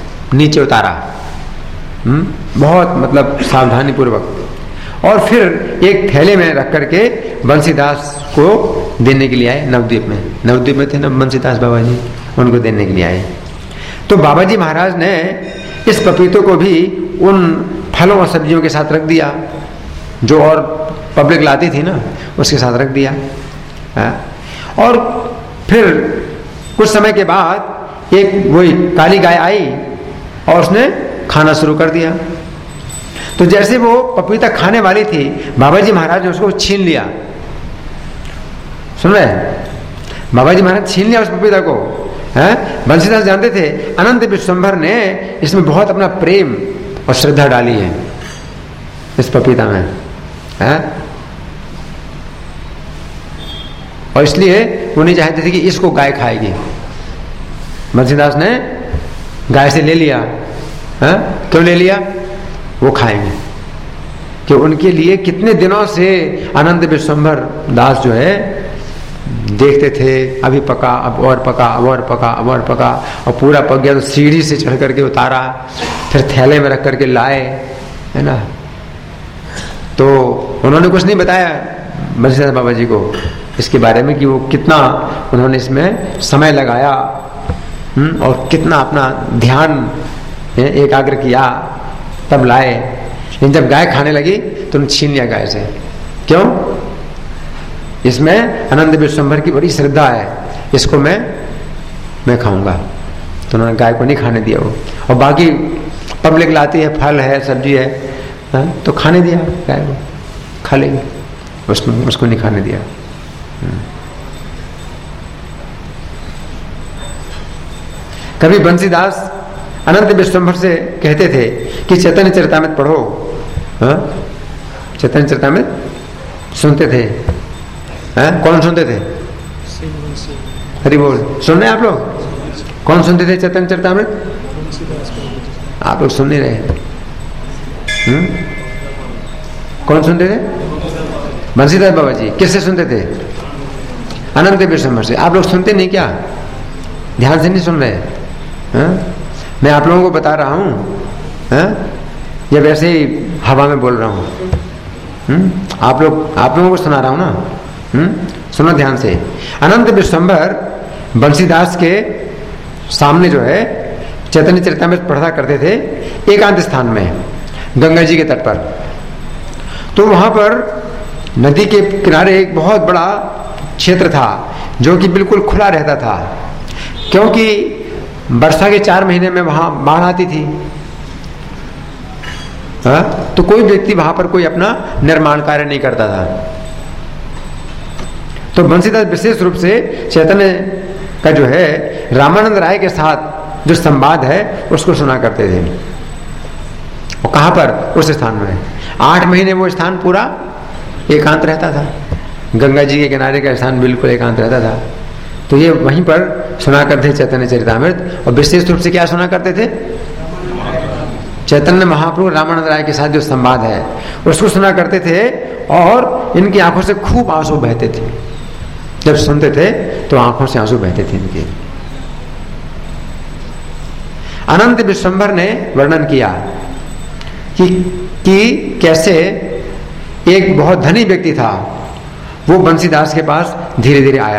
नीचे उतारा। हम्म बहुत मतलब सावधानी पूर्वक। और फिर एक थैले में रख करके बंसीदास को देने के लिए आए। नवद्वीप में नवद्वीप में थे ना बंसीदास बाबा जी, उनको देने के लिए आए। तो बाबा जी महाराज ने इस पपीतों को भी उन फलों और सब्जियों के साथ रख दिया जो और पब्लिक लाती थी ना, उसके साथ रख दिया। और फिर कुछ समय के बाद एक वही काली गाय आई और उसने खाना शुरू कर दिया। तो जैसे वो पपीता खाने वाली थी, बाबा जी महाराज ने उसको छीन लिया। सुन रहे हैं? बाबा जी महाराज छीन लिया उस पपीता को। हैं? बंसीदास जानते थे अनंत विश्वंभर ने इसमें बहुत अपना प्रेम और श्रद्धा डाली है इस पपीता में, हैं? और इसलिए वो नहीं चाहते थे कि इसको गाय खाएगी। बंसीदास ने गाय से ले लिया। हैं? क्यों ले लिया? वो खाएंगे कि उनके लिए कितने दिनों से अनंत विश्वंभर दास जो है देखते थे, अभी पका, अब और पका, अब और पका, अब और पका, और पूरा पक गया तो सीढ़ी से चढ़ करके उतारा, फिर थैले में रख करके लाए, है ना। तो उन्होंने कुछ नहीं बताया बंसीदास बाबा जी को इसके बारे में कि वो कितना उन्होंने इसमें समय लगाया और कितना अपना ध्यान एकाग्र किया, तब लाए। लेकिन जब गाय खाने लगी तो उन्होंने छीन लिया गाय से। क्यों? इसमें अनंत विश्वंभर की बड़ी श्रद्धा है, इसको मैं मैं खाऊंगा। तो उन्होंने गाय को नहीं खाने दिया वो, और बाकी पब्लिक लाती है, फल है, सब्जी है, है? तो खाने दिया गाय को, खा लेंगे, उसको उसको नहीं खाने दिया। कभी बंसीदास अनंत विश्वंभर से कहते थे कि चैतन्य चरितामृत पढ़ो। चैतन्य चरितामृत सुनते थे। हैं? कौन सुनते थे? हरि बोल। सुन रहे आप लोग? कौन सुनते थे चैतन्य चरितामृत? आप लोग सुन नहीं रहे। हुँ? कौन सुनते थे? बंसीदास बाबा जी। किससे सुनते थे? अनंत विश्वंभर से। आप लोग सुनते नहीं क्या? ध्यान से नहीं सुन रहे? हैं? मैं आप लोगों को बता रहा हूँ, या वैसे ही हवा में बोल रहा हूँ? आप लोग आप लोगों को सुना रहा हूँ ना। हुँ? सुनो ध्यान से। अनंत विश्वंभर बंसीदास के सामने जो है चैतन्य चरितामृत पढ़ा करते थे एकांत स्थान में, गंगा जी के तट पर। तो वहां पर नदी के किनारे एक बहुत बड़ा क्षेत्र था जो कि बिल्कुल खुला रहता था, क्योंकि वर्षा के चार महीने में वहां बाढ़ आती थी। हा? तो कोई व्यक्ति वहां पर कोई अपना निर्माण कार्य नहीं करता था। तो बंसीदास विशेष रूप से चैतन्य का जो है रामानंद राय के साथ जो संवाद है उसको सुना करते थे। और कहां पर? उस स्थान में। आठ महीने वो स्थान पूरा एकांत रहता था। गंगा जी के किनारे का स्थान बिल्कुल एकांत रहता था। तो ये वहीं पर सुना करते थे चैतन्य चरितामृत। और विशेष रूप से क्या सुना करते थे? चैतन्य महाप्रभु रामानंद राय के साथ जो संवाद है उसको सुना करते थे, और इनकी आंखों से खूब आंसू बहते थे। जब सुनते थे तो आंखों से आंसू बहते थे इनके। अनंत विश्वंभर ने वर्णन किया कि, कि कैसे एक बहुत धनी व्यक्ति था, वो बंसीदास के पास धीरे धीरे आया।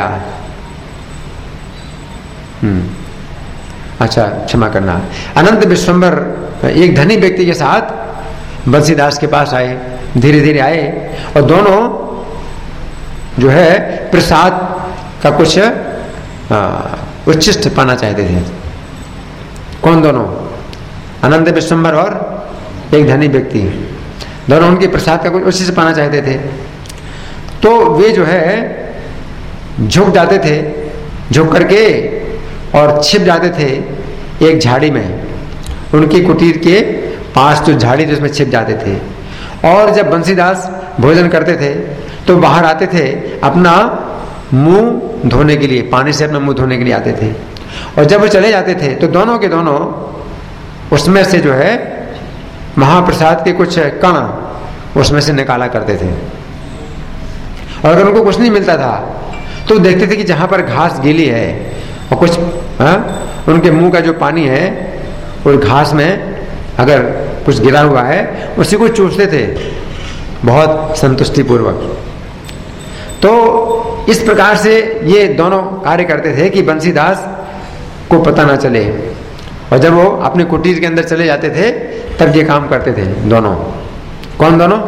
हम्म अच्छा, क्षमा करना। अनंत विश्वंभर एक धनी व्यक्ति के साथ बंसीदास के पास आए, धीरे धीरे आए, और दोनों जो है प्रसाद का कुछ उच्छिष्ट पाना चाहते थे। कौन दोनों? अनंत विश्वंभर और एक धनी व्यक्ति, दोनों उनके प्रसाद का कुछ उच्छिष्ट पाना चाहते थे। तो वे जो है झुक जाते थे, झुक करके और छिप जाते थे एक झाड़ी में, उनकी कुटीर के पास जो झाड़ी थी उसमें छिप जाते थे। और जब बंसीदास भोजन करते थे तो बाहर आते थे अपना मुंह धोने के लिए, पानी से अपना मुंह धोने के लिए आते थे। और जब वो चले जाते थे तो दोनों के दोनों उसमें से जो है महाप्रसाद के कुछ कण उसमें से निकाला करते थे। और अगर उनको कुछ नहीं मिलता था तो देखते थे कि जहां पर घास गीली है और कुछ हा? उनके मुंह का जो पानी है और घास में अगर कुछ गिरा हुआ है उसी को चूसते थे, बहुत संतुष्टि पूर्वक। तो इस प्रकार से ये दोनों कार्य करते थे कि बंसीदास को पता ना चले, और जब वो अपने कुटीर के अंदर चले जाते थे तब ये काम करते थे दोनों। कौन दोनों?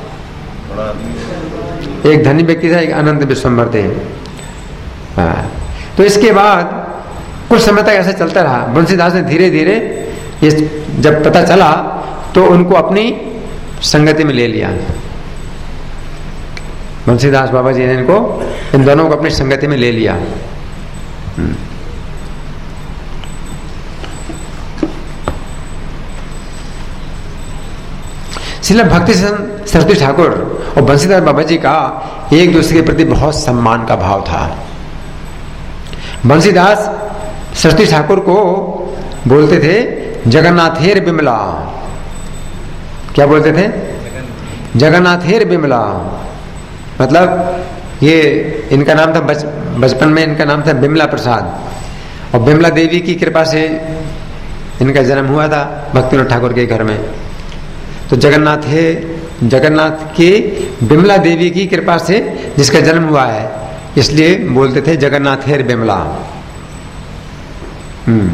एक धनी व्यक्ति था, एक अनंत विश्वम्भर थे। हाँ। तो इसके बाद कुछ समय तक ऐसा चलता रहा। बंसीदास ने धीरे धीरे ये जब पता चला तो उनको अपनी संगति में ले लिया। बंसीदास बाबा जी ने इनको इन दोनों को अपनी संगति में ले लिया। श्रील भक्ति सरस्वती ठाकुर और बंसीदास बाबा जी का एक दूसरे के प्रति बहुत सम्मान का भाव था। बंसीदास सरस्वती ठाकुर को बोलते थे जगन्नाथेर बिमला। क्या बोलते थे? जगन्नाथेर बिमला। मतलब ये इनका नाम था, बच, बचपन में इनका नाम था बिमला प्रसाद, और बिमला देवी की कृपा से इनका जन्म हुआ था भक्तिनाथ ठाकुर के घर में। तो जगन्नाथ है, जगन्नाथ के बिमला देवी की कृपा से जिसका जन्म हुआ है, इसलिए बोलते थे जगन्नाथेर बिमला। हम्म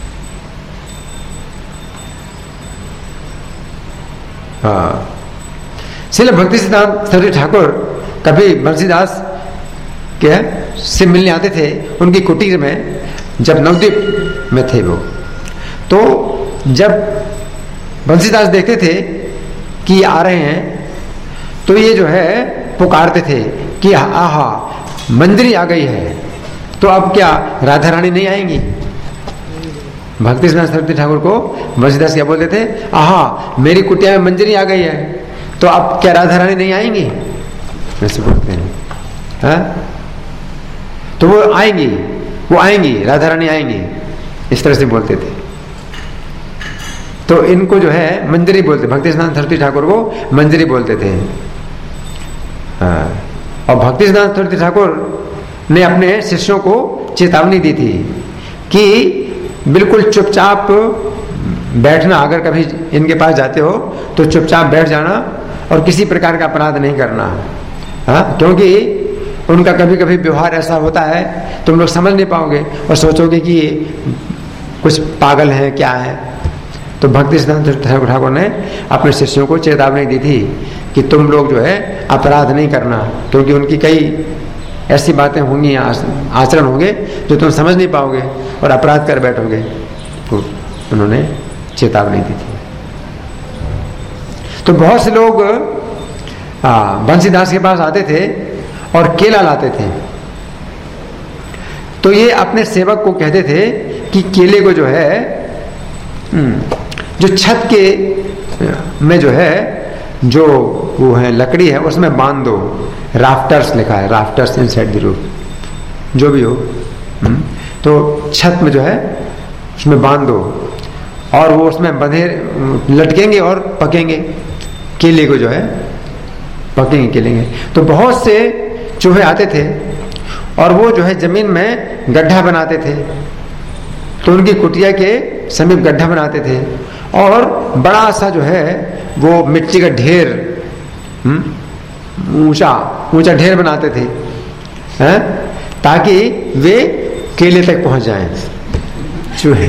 हाँ। श्रील भक्ति सिद्धांत सरस्वती ठाकुर कभी बंसीदास के से मिलने आते थे उनकी कुटीर में, जब नवद्वीप में थे वो। तो जब बंसीदास देखते थे कि आ रहे हैं तो ये जो है पुकारते थे कि आहा मंजरी आ गई है, तो अब क्या राधा रानी नहीं आएंगी? भक्ति सिद्धांत सरस्वती ठाकुर को बंसीदास क्या बोलते थे? आहा मेरी कुटिया में मंजरी आ गई है, तो अब क्या राधा रानी नहीं आएंगी? ऐसे बोलते हैं। हाँ? तो वो आएंगी, वो आएंगी, राधा रानी आएंगी, इस तरह से बोलते थे। तो इनको जो है मंजरी बोलते, भक्ति सिद्धांत सरस्वती ठाकुर को मंजरी बोलते थे। हाँ। और भक्ति सिद्धांत सरस्वती ठाकुर ने अपने शिष्यों को चेतावनी दी थी कि बिल्कुल चुपचाप बैठना, अगर कभी इनके पास जाते हो तो चुपचाप बैठ जाना और किसी प्रकार का अपराध नहीं करना। हाँ, क्योंकि उनका कभी कभी व्यवहार ऐसा होता है तुम लोग समझ नहीं पाओगे और सोचोगे कि कुछ पागल हैं क्या है। तो भक्ति सिद्धांत ठाकुर ने अपने शिष्यों को चेतावनी दी थी कि तुम लोग जो है अपराध नहीं करना, क्योंकि उनकी कई ऐसी बातें होंगी, आचरण होंगे जो तुम समझ नहीं पाओगे और अपराध कर बैठोगे। तो उन्होंने चेतावनी दी थी। तो बहुत से लोग बंसीदास के पास आते थे और केला लाते थे। तो ये अपने सेवक को कहते थे कि केले को जो है जो छत के में जो है जो वो है लकड़ी है उसमें बांध दो। राफ्टर्स लिखा है, राफ्टर्स इनसाइड द रूफ, जो भी हो। तो छत में जो है उसमें बांध दो और वो उसमें बंधे लटकेंगे और पकेंगे, केले को जो है पकेंगे केलेंगे। तो बहुत से चूहे आते थे और वो जो है जमीन में गड्ढा बनाते थे। तो उनकी कुटिया के समीप गड्ढा बनाते थे और बड़ा सा जो है वो मिट्टी का ढेर, ऊंचा ऊंचा ढेर बनाते थे, हैं? ताकि वे केले तक पहुंच जाएं चूहे।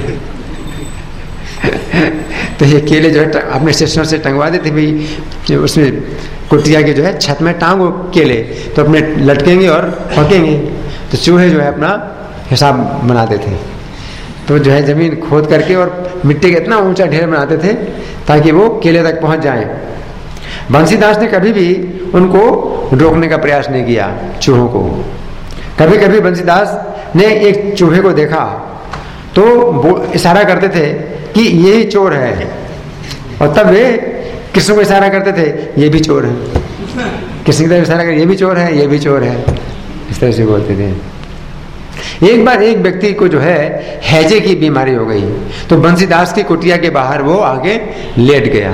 तो ये केले जो है अपने स्टेशनों से टंगवा देते भाई, उसमें कुटिया के जो है छत में टांगो केले, तो अपने लटकेंगे और पकेंगे। तो चूहे जो है अपना हिसाब बनाते थे। तो जो है जमीन खोद करके और मिट्टी का इतना ऊंचा ढेर बनाते थे ताकि वो केले तक पहुंच जाएं। बंसीदास ने कभी भी उनको रोकने का प्रयास नहीं किया चूहों को। कभी कभी बंसीदास ने एक चूहे को देखा तो वो इशारा करते थे कि ये ही चोर है, और तब वे किसी को इशारा करते थे ये भी चोर है, किसी की तरफ इशारा कर ये भी चोर है, ये भी चोर है, इस तरह से बोलते थे। एक बार एक व्यक्ति को जो है हैजे की बीमारी हो गई, तो बंसीदास की कुटिया के बाहर वो आगे लेट गया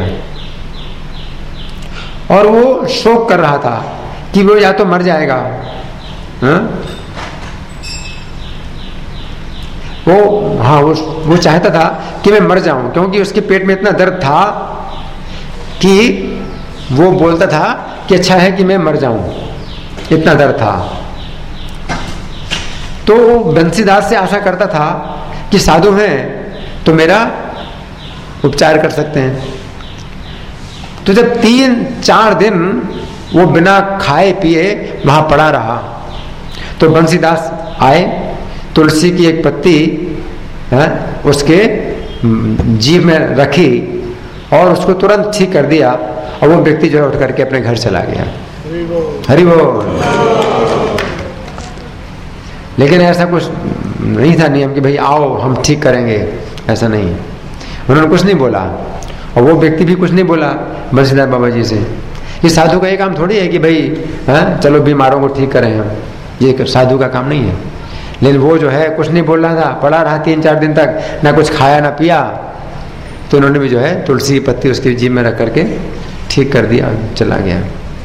और वो शोक कर रहा था कि वो या तो मर जाएगा, हा? वो हाँ वो वो चाहता था कि मैं मर जाऊं, क्योंकि उसके पेट में इतना दर्द था कि वो बोलता था कि अच्छा है कि मैं मर जाऊं, इतना डर था। तो बंसीदास से आशा करता था कि साधु हैं तो मेरा उपचार कर सकते हैं। तो जब तीन चार दिन वो बिना खाए पिए वहां पड़ा रहा, तो बंसीदास आए, तुलसी की एक पत्ती है, उसके जीभ में रखी और उसको तुरंत ठीक कर दिया, और वो व्यक्ति जो है उठ करके अपने घर चला गया। हरि बोल। लेकिन ऐसा कुछ नहीं था नियम कि भाई आओ हम ठीक करेंगे, ऐसा नहीं। उन्होंने कुछ नहीं बोला, और वो व्यक्ति भी कुछ नहीं बोला बंसीदास बाबा जी से। ये साधु का ये काम थोड़ी है कि भाई है चलो बीमारों को ठीक करें हम, ये साधु का काम नहीं है। लेकिन वो जो है कुछ नहीं बोल रहा था, पड़ा रहा तीन चार दिन तक, ना कुछ खाया ना पिया। तो उन्होंने भी जो है तुलसी की पत्ती उसकी जीभ में रख करके ठीक कर दिया, चला गया।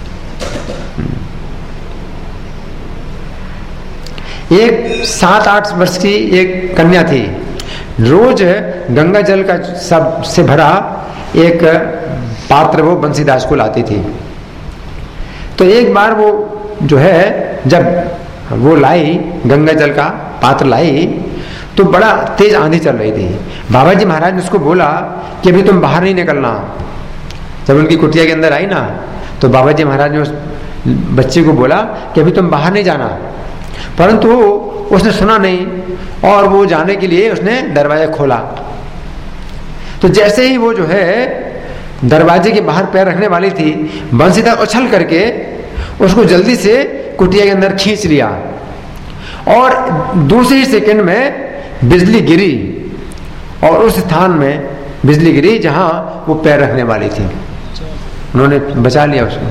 एक सात आठ वर्ष की एक कन्या थी, रोज गंगा जल का सब से भरा एक पात्र वो बंसीदास को लाती थी। तो एक बार वो जो है जब वो लाई गंगा जल का पात्र लाई, तो बड़ा तेज आंधी चल रही थी। बाबा जी महाराज ने उसको बोला कि अभी तुम बाहर नहीं निकलना। जब उनकी कुटिया के अंदर आई ना, तो बाबा जी महाराज ने उस बच्चे को बोला कि अभी तुम बाहर नहीं जाना, परंतु उसने सुना नहीं, और वो जाने के लिए उसने दरवाजा खोला। तो जैसे ही वो जो है दरवाजे के बाहर पैर रखने वाली थी, बंसीदास उछल करके उसको जल्दी से कुटिया के अंदर खींच लिया, और दूसरी सेकंड में बिजली गिरी, और उस स्थान में बिजली गिरी जहां वो पैर रखने वाली थी। उन्होंने बचा लिया उसको,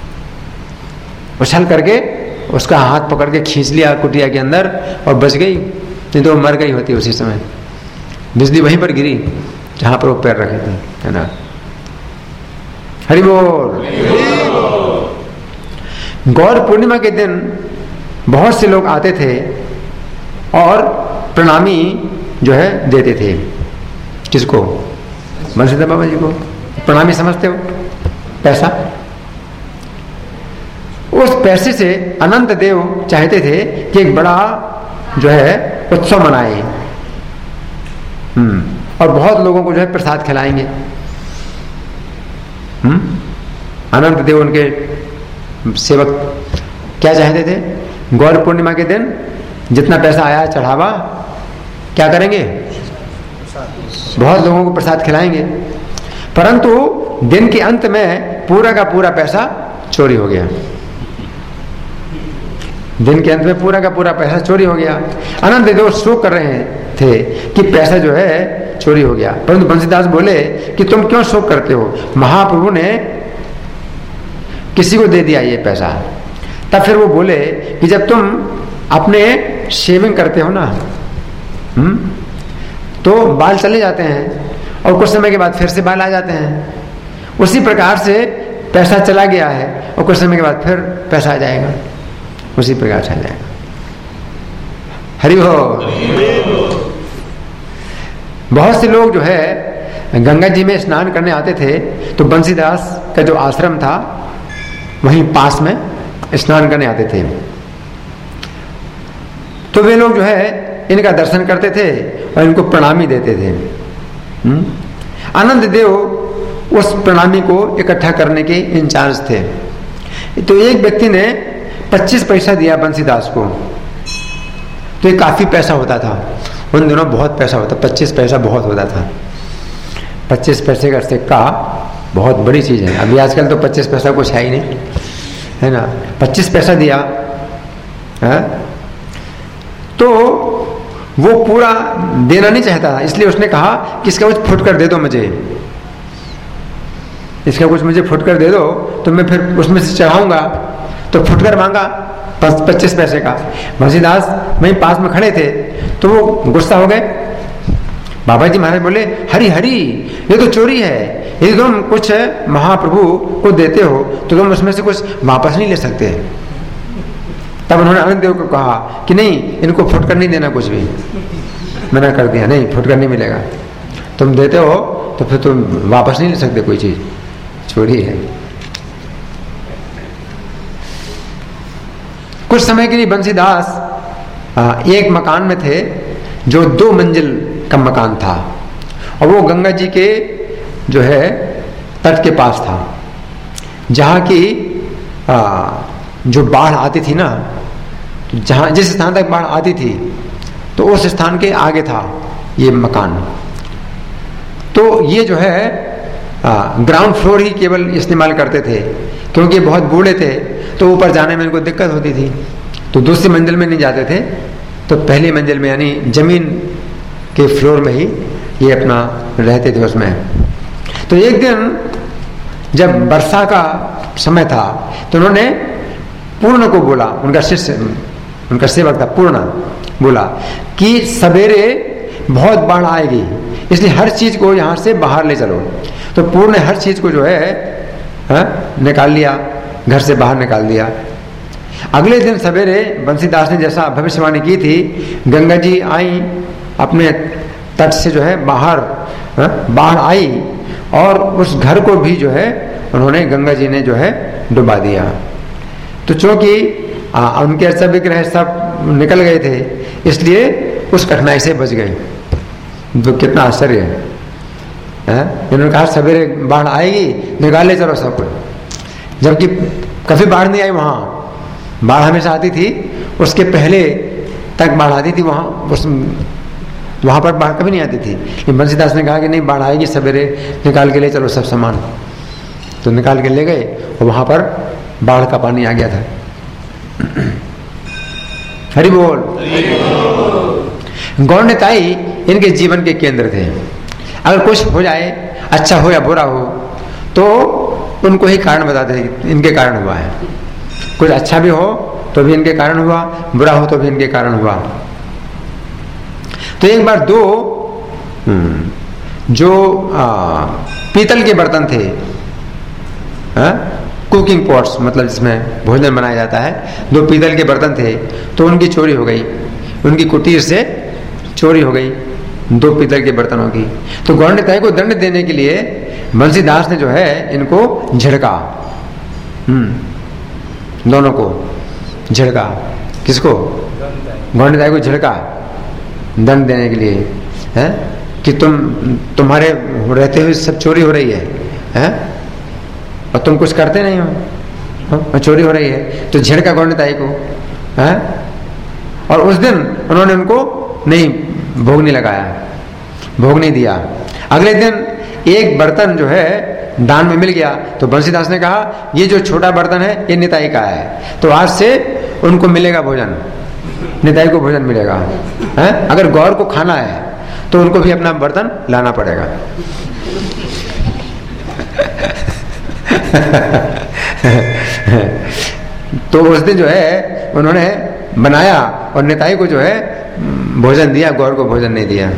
उछल करके उसका हाथ पकड़ के खींच लिया कुटिया के अंदर, और बच गई, नहीं तो मर गई होती उसी समय। बिजली वहीं पर गिरी जहां पर वो पैर रखे थे, है ना। हरि बोल। गौर पूर्णिमा के दिन बहुत से लोग आते थे और प्रणामी जो है देते थे। किसको? बंसीदास बाबा जी को। प्रणामी समझते हो? पैसा। उस पैसे से अनंत देव चाहते थे कि एक बड़ा जो है उत्सव मनाए, हम्म और बहुत लोगों को जो है प्रसाद खिलाएंगे। हम्म अनंत देव उनके सेवक क्या चाहते थे? गौर पूर्णिमा के दिन जितना पैसा आया चढ़ावा क्या करेंगे? बहुत लोगों को प्रसाद खिलाएंगे। परंतु दिन के अंत में पूरा का पूरा पैसा चोरी हो गया। दिन के अंत में पूरा का पूरा पैसा चोरी हो गया। अनंत देव शोक कर रहे थे कि पैसा जो है चोरी हो गया। परंतु बंसीदास बोले कि तुम क्यों शोक करते हो? महाप्रभु ने किसी को दे दिया ये पैसा। तब फिर वो बोले कि जब तुम अपने शेविंग करते हो ना, हुँ? तो बाल चले जाते हैं और कुछ समय के बाद फिर से बाल आ जाते हैं। उसी प्रकार से पैसा चला गया है और कुछ समय के बाद फिर पैसा आ जाएगा, उसी प्रकार से आ जाएगा। हरि बोल। बहुत से लोग जो है गंगा जी में स्नान करने आते थे, तो बंसीदास का जो आश्रम था वहीं पास में स्नान करने आते थे। तो वे लोग जो है इनका दर्शन करते थे और इनको प्रणामी देते थे। आनंद देव उस प्रणामी को इकट्ठा करने के इंचार्ज थे। तो एक व्यक्ति ने पच्चीस पैसा दिया बंसीदास को, तो ये काफी पैसा होता था उन दिनों, बहुत पैसा होता, पच्चीस पैसा बहुत होता था। पच्चीस पैसे का सिक्का बहुत बड़ी चीज है। अभी आजकल तो पच्चीस पैसा कुछ है ही नहीं, है ना। पच्चीस पैसा दिया है? तो वो पूरा देना नहीं चाहता, इसलिए उसने कहा कि इसका कुछ फुट कर दे दो मुझे, इसका कुछ मुझे फुट कर दे दो तो मैं फिर उसमें से चढ़ाऊंगा। तो फुटकर मांगा पच्चीस पैसे का। बंसीदास वहीं पास में खड़े थे, तो वो गुस्सा हो गए। बाबा जी महाराज बोले, हरी हरी, ये तो चोरी है। यदि तुम कुछ महाप्रभु को देते हो तो तुम उसमें से कुछ वापस नहीं ले सकते। तब उन्होंने आनंद देव को कहा कि नहीं, इनको फुटकर नहीं देना, कुछ भी मना कर दिया, नहीं फुटकर नहीं मिलेगा। तुम देते हो तो फिर तुम वापस नहीं ले सकते कोई चीज, चोरी है। कुछ समय के लिए बंसीदास एक मकान में थे जो दो मंजिल का मकान था, और वो गंगा जी के जो है तट के पास था, जहाँ की जो बाढ़ आती थी ना, जहाँ जिस स्थान तक बाढ़ आती थी तो उस स्थान के आगे था ये मकान। तो ये जो है ग्राउंड फ्लोर ही केवल इस्तेमाल करते थे, क्योंकि बहुत बूढ़े थे तो ऊपर जाने में इनको दिक्कत होती थी, तो दूसरी मंजिल में नहीं जाते थे, तो पहली मंजिल में यानी जमीन के फ्लोर में ही ये अपना रहते थे उसमें। तो एक दिन जब वर्षा का समय था तो उन्होंने पूर्ण को बोला, उनका शिष्य, उनका सेवक था पूर्ण, बोला कि सवेरे बहुत बाढ़ आएगी, इसलिए हर चीज को यहां से बाहर ले चलो। तो पूर्ण ने हर चीज को जो है, है निकाल लिया, घर से बाहर निकाल दिया। अगले दिन सवेरे बंसीदास ने जैसा भविष्यवाणी की थी, गंगा जी आई अपने तट से जो है बाहर, बाढ़ आई और उस घर को भी जो है उन्होंने, गंगा जी ने जो है डुबा दिया। तो चूंकि उनके अर्चा विग्रह सब निकल गए थे, इसलिए उस कठिनाई से बच गए। तो कितना आश्चर्य है, है? इन्होंने कहा सवेरे बाढ़ आएगी, निकाले चलो सब कुछ, जबकि कभी बाढ़ नहीं आई वहां। बाढ़ हमेशा आती थी, उसके पहले तक बाढ़ आती थी वहां, उस वहां पर बाढ़ कभी नहीं आती थी। बंसीदास ने कहा कि नहीं बाढ़ आएगी, सवेरे निकाल के ले चलो सब सामान। तो निकाल के ले गए और वहां पर बाढ़ का पानी आ गया था। हरि बोल। गौड़ निताई इनके जीवन के केंद्र थे। अगर कुछ हो जाए, अच्छा हो या बुरा हो, तो उनको ही कारण बताते थे, इनके कारण हुआ है। कुछ अच्छा भी हो तो भी इनके कारण हुआ, बुरा हो तो भी इनके कारण हुआ। तो एक बार दो जो आ, पीतल के बर्तन थे, कुकिंग पॉट्स, मतलब जिसमें भोजन बनाया जाता है, दो पीतल के बर्तन थे, तो उनकी चोरी हो गई, उनकी कुटीर से चोरी हो गई दो पीतल के बर्तनों की। तो गौड़ निताई को दंड देने के लिए बंसीदास ने जो है इनको झिड़का, हम्म दोनों को झिड़का। किसको? गौड़ निताई को झिड़का दंड देने के लिए, है कि तुम, तुम्हारे रहते हुए सब चोरी हो रही है, है? और तुम कुछ करते नहीं हो, और चोरी हो रही है। तो झिड़का गौड़ निताई को, है? और उस दिन उन्होंने उनको नहीं भोग नहीं लगाया, भोग नहीं दिया। अगले दिन एक बर्तन जो है दान में मिल गया, तो बंसीदास ने कहा ये जो छोटा बर्तन है ये निताई का है, तो आज से उनको मिलेगा भोजन, निताई को भोजन मिलेगा, है? अगर गौर को खाना है तो उनको भी अपना बर्तन लाना पड़ेगा। तो उस दिन जो है उन्होंने बनाया और निताई को जो है भोजन दिया, गौर को भोजन नहीं दिया।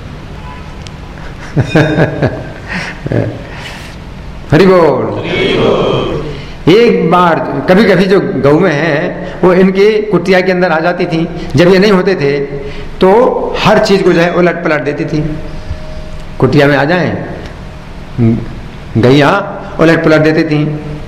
हरि बोल। एक बार कभी कभी जो गऊ में है वो इनकी कुटिया के अंदर आ जाती थी, जब ये नहीं होते थे तो हर चीज को जो है उलट पलट देती थी। कुटिया में आ जाए, गैया उलट पलट देती थी,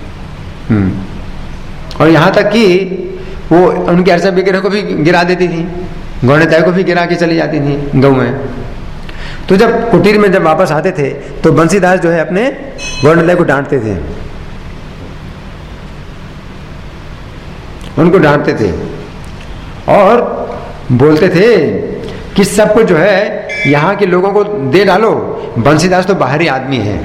और यहाँ तक कि वो उनके अर्चा विग्रह को भी गिरा देती थी, गौड़ निताई को भी गिरा के चली जाती थी गऊ में। तो जब कुटीर में जब वापस आते थे तो बंसीदास जो है अपने गौड़ निताई को डांटते थे, उनको डांटते थे और बोलते थे कि सब कुछ जो है यहाँ के लोगों को दे डालो, बंसीदास तो बाहरी आदमी है।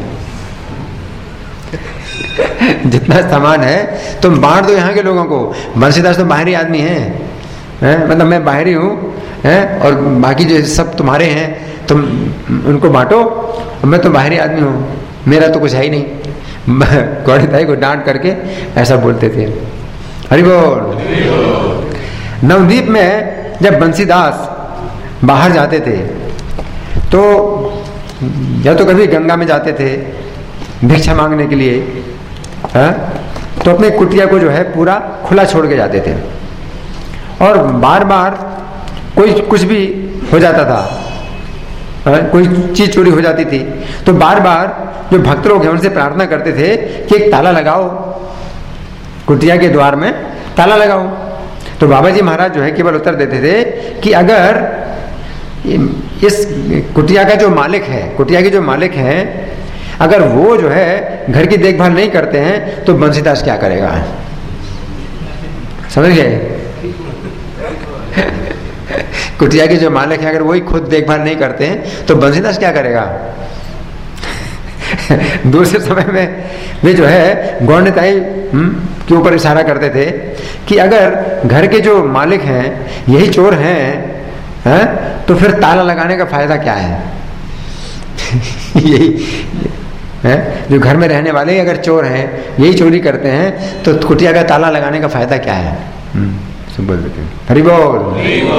जितना सामान है तुम बांट दो यहाँ के लोगों को, बंसीदास तो बाहरी आदमी है, है? मतलब मैं बाहरी हूँ, है? और बाकी जो सब तुम्हारे हैं, तुम उनको बांटो, मैं तो बाहरी आदमी हूँ, मेरा तो कुछ है ही नहीं। गौड़ निताई को डांट करके ऐसा बोलते थे। हरि बोल। नवद्वीप में जब बंसीदास बाहर जाते थे तो या तो कभी गंगा में जाते थे भिक्षा मांगने के लिए, है? तो अपने कुटिया को जो है पूरा खुला छोड़ के जाते थे, और बार बार कोई कुछ भी हो जाता था, है? कोई चीज चोरी हो जाती थी, तो बार बार जो भक्त लोग हैं उनसे प्रार्थना करते थे कि एक ताला लगाओ, कुटिया के द्वार में ताला लगाओ। तो बाबा जी महाराज जो है केवल उत्तर देते थे कि अगर इस कुटिया का जो मालिक है, कुटिया के जो मालिक हैं, अगर वो जो है घर की देखभाल नहीं करते हैं तो बंसीदास क्या करेगा? समझ गए? कुटिया के जो मालिक है अगर वही खुद देखभाल नहीं करते हैं तो बंसीदास क्या करेगा? दूसरे समय में वे जो है गौंडताई के ऊपर इशारा करते थे कि अगर घर के जो मालिक हैं यही चोर हैं, हैं तो फिर ताला लगाने का फायदा क्या है? यही है, जो घर में रहने वाले अगर चोर हैं यही चोरी करते हैं तो कुटिया का ताला लगाने का फायदा क्या है? सब बोल देते हैं हरि बोल।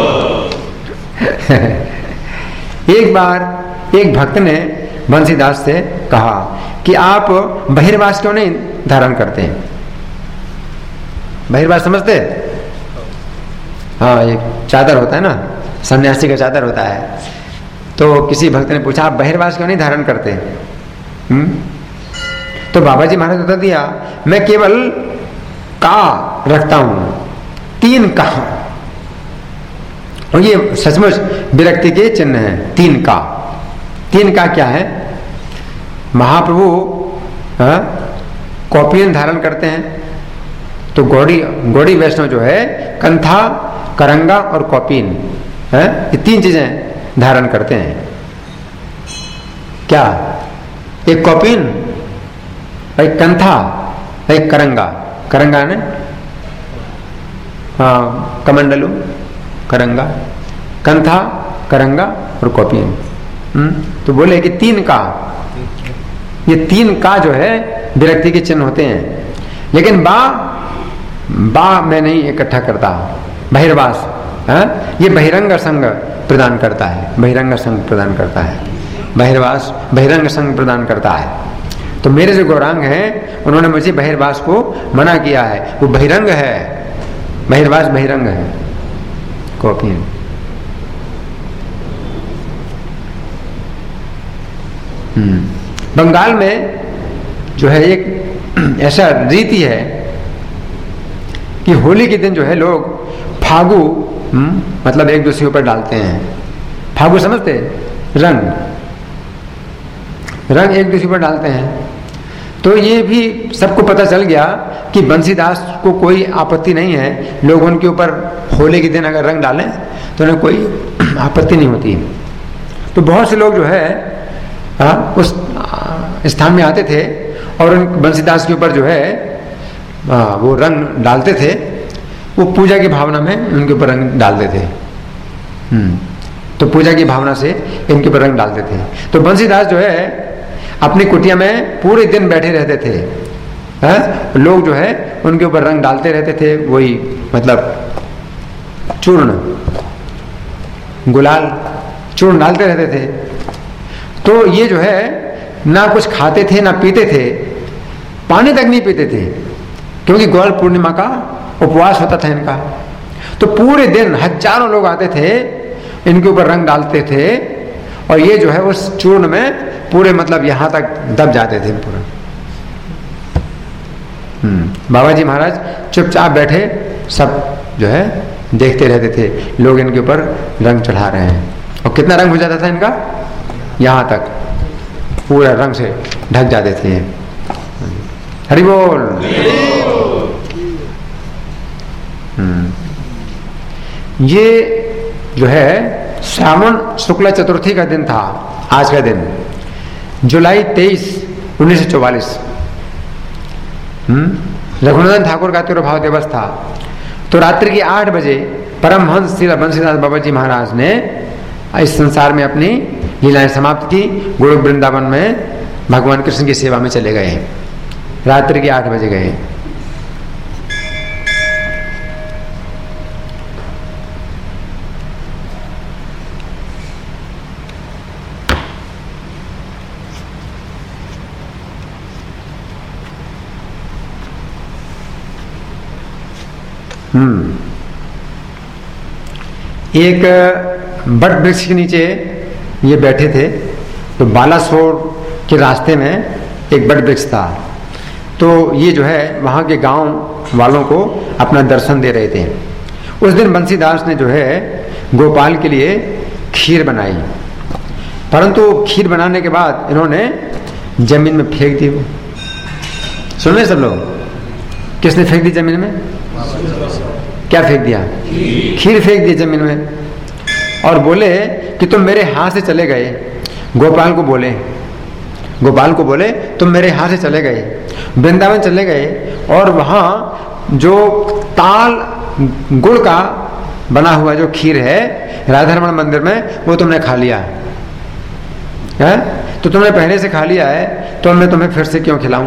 एक बार एक भक्त ने बंसीदास से कहा कि आप बहिर्वास क्यों नहीं धारण करते हैं? बहिर्वास समझते? हाँ, एक चादर होता है ना, सन्यासी का चादर होता है। तो किसी भक्त ने पूछा आप बहिर्वास क्यों नहीं धारण करते? हुँ? तो बाबा जी महाराज ने उत्तर दिया मैं केवल का रखता हूं, तीन का। और ये सचमुच विरक्ति के चिन्ह है। तीन का, तीन का क्या है? महाप्रभु कौपीन धारण करते हैं, तो गौड़ी गौड़ी वैष्णव जो है कंथा, करंगा और कौपीन है, ये तीन चीजें धारण करते हैं। क्या? एक कौपीन, एक कंथा, एक करंगा। करंगा ने हाँ कमंडलू, करंगा, कंथा, करंगा और कौपीन। तो बोले कि तीन का, ये तीन का जो है विरक्ति के चिन्ह होते हैं। लेकिन बा बा मैं नहीं इकट्ठा करता। बहिर्वास है, ये बहिरंग संग प्रदान करता है, बहिरंग संग प्रदान करता है। बहिर्वास बहिरंग संग प्रदान करता है। तो मेरे जो गौरांग हैं उन्होंने मुझे बहिर्वास को मना किया है, वो बहिरंग है, बहिर्वास बहिरंग है। कौपीन बंगाल में जो है एक ऐसा रीति है कि होली के दिन जो है लोग फागु हम्म, मतलब एक दूसरे ऊपर डालते हैं। फागु समझते? रंग रंग एक दूसरे पर डालते हैं। तो ये भी सबको पता चल गया कि बंसीदास को कोई आपत्ति नहीं है, लोग उनके ऊपर होली के दिन अगर रंग डालें तो उन्हें कोई आपत्ति नहीं होती। तो बहुत से लोग जो है आ, उस स्थान में आते थे और उन बंसीदास के ऊपर जो है आ, वो रंग डालते थे। वो पूजा की भावना में उनके ऊपर रंग डालते थे। हम्म तो पूजा की भावना से इनके ऊपर रंग डालते थे। तो बंसीदास जो है अपनी कुटिया में पूरे दिन बैठे रहते थे। है? लोग जो है उनके ऊपर रंग डालते रहते थे, वही मतलब चूर्ण, गुलाल, चूर्ण डालते रहते थे। तो ये जो है ना कुछ खाते थे ना पीते थे, पानी तक नहीं पीते थे, क्योंकि गौर पूर्णिमा का उपवास होता था इनका। तो पूरे दिन हजारों लोग आते थे, इनके ऊपर रंग डालते थे और ये जो है उस चूर्ण में पूरे मतलब यहां तक दब जाते थे पूरा। हम्म बाबा जी महाराज चुपचाप बैठे, सब जो है देखते रहते थे, लोग इनके ऊपर रंग चढ़ा रहे हैं। और कितना रंग हो जाता था इनका? यहां तक पूरा रंग से ढक जाते थे। हरि बोल। हम्म ये जो है श्रावण शुक्ला चतुर्थी का दिन था, आज का दिन जुलाई तेईस उन्नीस सौ चौवालीस। हम्म रघुनाथ ठाकुर का तिरुभाव दिवस था। तो रात्रि के आठ बजे परमहंस श्री बंसीदास बाबा जी महाराज ने इस संसार में अपनी लीलाएं समाप्त की। गुरु वृंदावन में भगवान कृष्ण की सेवा में चले गए। रात्रि के आठ बजे गए। हम्म एक बट वृक्ष के नीचे ये बैठे थे। तो बालासोर के रास्ते में एक बट वृक्ष था। तो ये जो है वहां के गांव वालों को अपना दर्शन दे रहे थे। उस दिन बंसीदास ने जो है गोपाल के लिए खीर बनाई, परंतु खीर बनाने के बाद इन्होंने जमीन में फेंक दी। सुन रहे सब लोग? किसने फेंक दी जमीन में? क्या फेंक दिया? खीर फेंक दी जमीन में। और बोले कि तुम मेरे हाथ से चले गए। गोपाल को बोले गोपाल को बोले तुम मेरे हाथ से चले गए, वृंदावन चले गए, और वहां जो ताल गुड़ का बना हुआ जो खीर है राधा रमण मंदिर में, वो तुमने खा लिया है। तो तुमने पहले से खा लिया है, तो मैं तुम्हें फिर से क्यों खिलाऊं?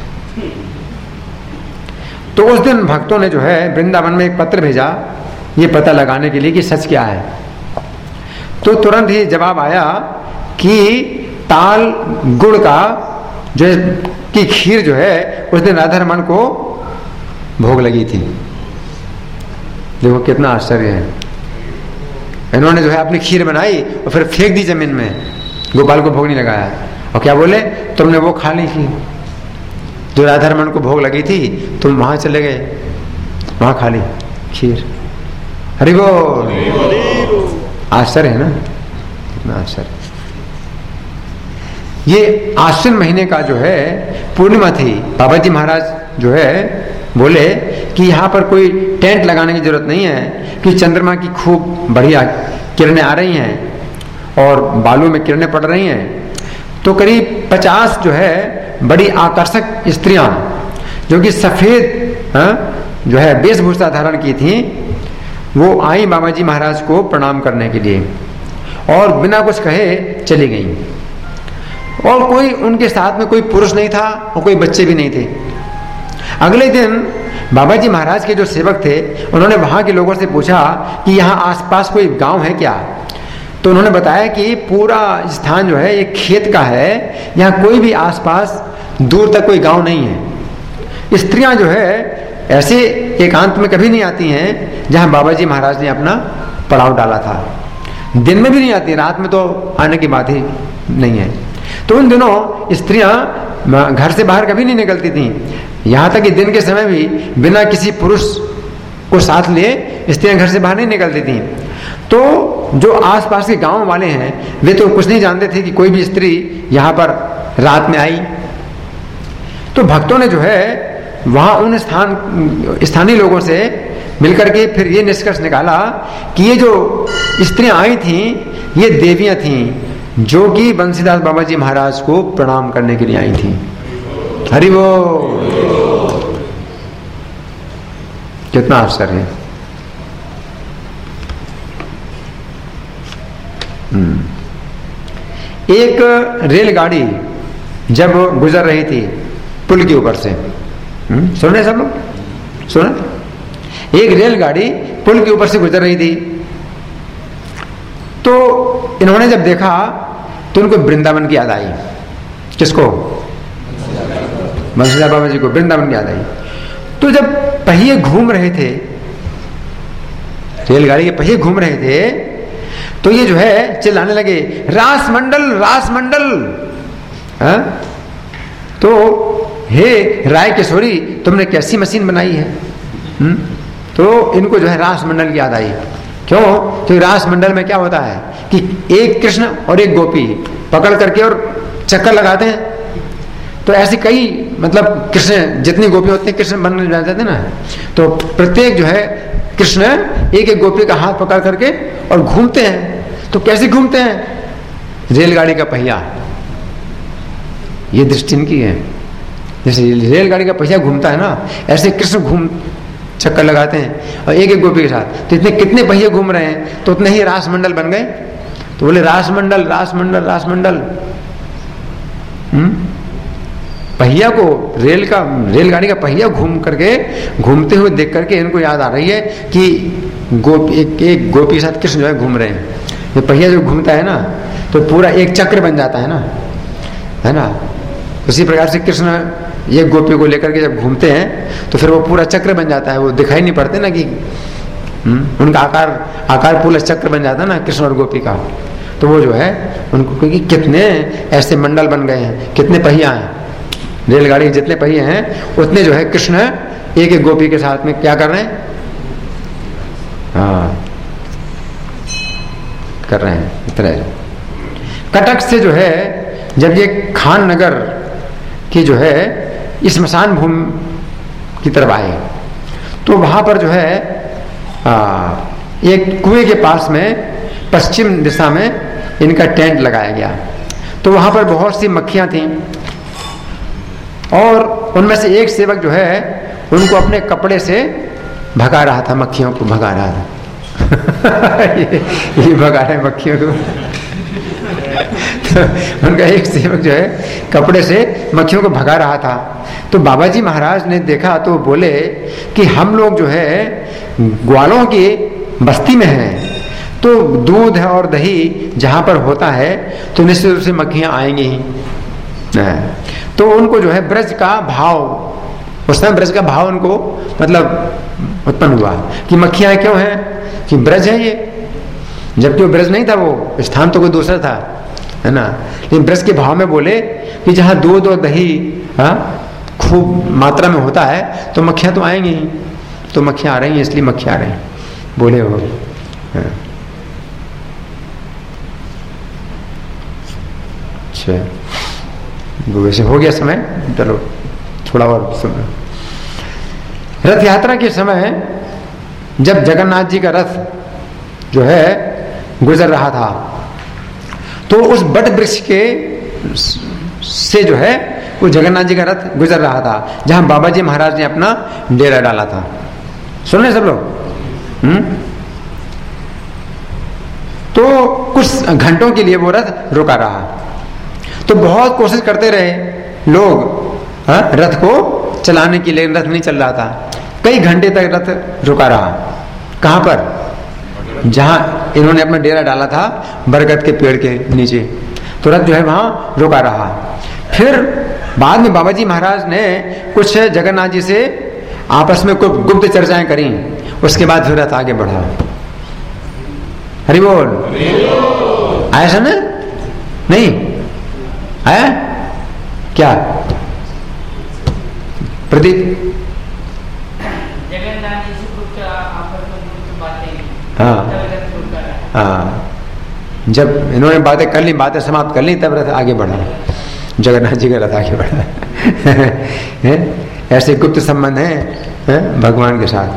तो उस दिन भक्तों ने जो है वृंदावन में एक पत्र भेजा ये पता लगाने के लिए कि सच क्या है। तो तुरंत ही जवाब आया कि ताल गुड़ का जो की खीर जो है उस दिन राधा रमण को भोग लगी थी। देखो कितना आश्चर्य है। इन्होंने जो है अपनी खीर बनाई और फिर फेंक दी जमीन में, गोपाल को भोग नहीं लगाया। और क्या बोले? तुमने वो खा ली थी जो राधा रमण को भोग लगी थी, तुम वहां चले गए, वहां खा ली खीर। हरि बोल। आश्चर्य है ना, कितना आश्चर्य। ये आश्विन महीने का जो है पूर्णिमा थी। बाबा जी महाराज जो है बोले कि यहाँ पर कोई टेंट लगाने की जरूरत नहीं है कि चंद्रमा की खूब बढ़िया किरणें आ रही हैं और बालों में किरणें पड़ रही हैं। तो करीब पचास जो है बड़ी आकर्षक स्त्रियां जो कि सफेद जो है वेशभूषा धारण की थी, वो आई बाबा जी महाराज को प्रणाम करने के लिए और बिना कुछ कहे चली गई। और कोई उनके साथ में कोई पुरुष नहीं था और कोई बच्चे भी नहीं थे। अगले दिन बाबा जी महाराज के जो सेवक थे उन्होंने वहां के लोगों से पूछा कि यहाँ आसपास कोई गांव है क्या? तो उन्होंने बताया कि पूरा स्थान जो है एक खेत का है, यहाँ कोई भी आसपास दूर तक कोई गांव नहीं है। स्त्रियां जो है ऐसे एकांत में कभी नहीं आती हैं जहां बाबा जी महाराज ने अपना पड़ाव डाला था। दिन में भी नहीं आती, रात में तो आने की बात ही नहीं है। तो उन दिनों स्त्रियां घर से बाहर कभी नहीं निकलती थी, यहाँ तक कि दिन के समय भी बिना किसी पुरुष को साथ लिए स्त्रियां घर से बाहर नहीं निकलती थी। तो जो आसपास के गांव वाले हैं वे तो कुछ नहीं जानते थे कि कोई भी स्त्री यहाँ पर रात में आई। तो भक्तों ने जो है वहां उन स्थान स्थानीय लोगों से मिलकर के फिर ये निष्कर्ष निकाला कि ये जो स्त्रियां आई थीं ये देवियां थीं जो कि बंसीदास बाबा जी महाराज को प्रणाम करने के लिए आई थीं। हरि बोल। कितना आश्चर्य है। एक रेलगाड़ी जब गुजर रही थी पुल के ऊपर से, सुन रहे सब लोग? सुना? एक रेलगाड़ी पुल के ऊपर से गुजर रही थी। तो इन्होंने जब देखा तो उनको वृंदावन की याद आई। किसको? बंसीदास बाबा जी को वृंदावन की याद आई। तो जब पहिए घूम रहे थे, रेलगाड़ी के पहिए घूम रहे थे, तो ये जो है चिल्लाने लगे रास मंडल रास मंडल। हा? तो हे राय किशोरी तुमने कैसी मशीन बनाई है? हुँ? तो इनको जो है रास मंडल की याद आई। क्यों? तो रास मंडल में क्या होता है कि एक कृष्ण और एक गोपी पकड़ करके और चक्कर लगाते हैं। तो ऐसे कई मतलब कृष्ण जितनी गोपी होती है कृष्ण बन जाते थे ना। तो प्रत्येक जो है कृष्ण एक एक गोपी का हाथ पकड़ करके और घूमते हैं। तो कैसे घूमते हैं? रेलगाड़ी का पहिया, ये दृष्टि इनकी है। जैसे रेलगाड़ी का पहिया घूमता है ना, ऐसे कृष्ण घूम चक्कर लगाते हैं और एक एक गोपी के साथ। तो इतने कितने पहिए घूम रहे हैं तो उतने ही रास मंडल बन गए। तो बोले रास मंडल रास मंडल रास मंडल। हम्म पहिया को रेल का रेलगाड़ी का पहिया घूम करके घूमते हुए देख करके इनको याद आ रही है कि गोपी एक, एक गोपी के साथ कृष्ण जो है घूम रहे हैं। ये पहिया जो घूमता है ना तो पूरा एक चक्र बन जाता है ना, है ना। उसी प्रकार से कृष्ण एक गोपी को लेकर के जब घूमते हैं तो फिर वो पूरा चक्र बन जाता है। वो दिखाई नहीं पड़ते ना कि हुँ? उनका आकार आकार पूरा चक्र बन जाता है ना कृष्ण और गोपी का। तो वो जो है उनको क्योंकि कितने ऐसे मंडल बन गए हैं, कितने पहिया हैं रेलगाड़ी के, जितने पहिए हैं उतने जो है कृष्ण एक एक गोपी के साथ में क्या कर रहे हैं? हाँ कर रहे हैं इतना। कटक से जो है जब ये खान नगर की जो है स्मशान भूमि की तरफ आए तो वहां पर जो है आ, एक कुएं के पास में पश्चिम दिशा में इनका टेंट लगाया गया। तो वहां पर बहुत सी मक्खियां थीं और उनमें से एक सेवक जो है उनको अपने कपड़े से भगा रहा था, मक्खियों को भगा रहा था। ये, ये भगा रहे मक्खियों को। तो उनका एक सेवक जो है कपड़े से मक्खियों को भगा रहा था। तो बाबा जी महाराज ने देखा तो बोले कि हम लोग जो है ग्वालों की बस्ती में हैं, तो दूध और दही जहां पर होता है तो निश्चित रूप से मक्खियां आएंगी ही। तो उनको जो है ब्रज का भाव, उस समय ब्रज का भाव उनको मतलब उत्पन्न हुआ कि मक्खियां क्यों हैं, कि ब्रज है ये, जबकि वो ब्रज नहीं था, वो स्थान तो कोई दूसरा था, है ना। लेकिन ब्रज के भाव में बोले कि जहां दूध और दही खूब मात्रा में होता है तो मक्खियां तो आएंगी ही। तो मक्खियां आ रही हैं इसलिए मक्खियां आ रही हैं, बोले हो। अच्छा वैसे हो गया समय, चलो थोड़ा और समय। रथ यात्रा के समय जब जगन्नाथ जी का रथ जो है गुजर रहा था तो उस बट वृक्ष के से जो है वो जगन्नाथ जी का रथ गुजर रहा था जहां बाबा जी महाराज ने अपना डेरा डाला था। सुन रहे सब लोग? हम्म तो कुछ घंटों के लिए वो रथ रुका रहा। तो बहुत कोशिश करते रहे लोग हा? रथ को चलाने के लिए, रथ नहीं चल रहा था। कई घंटे तक रथ रुका रहा। कहां पर? जहां इन्होंने अपना डेरा डाला था बरगद के पेड़ के नीचे। तो रथ जो है वहां रुका रहा। फिर बाद में बाबा जी महाराज ने कुछ जगन्नाथ जी से आपस में कुछ गुप्त चर्चाएं करी, उसके बाद फिर रथ आगे बढ़ा। हरि बोल। आया समझ? नहीं आया क्या? प्रदीप जगन्नाथ जी से कुछ आपस में कुछ बातें। हाँ हाँ, जब इन्होंने बातें कर ली, बातें समाप्त कर ली, तब रथ आगे बढ़ा, जगन्नाथ जी का रथ आगे बढ़ा। है? ऐसे गुप्त संबंध है, है भगवान के साथ।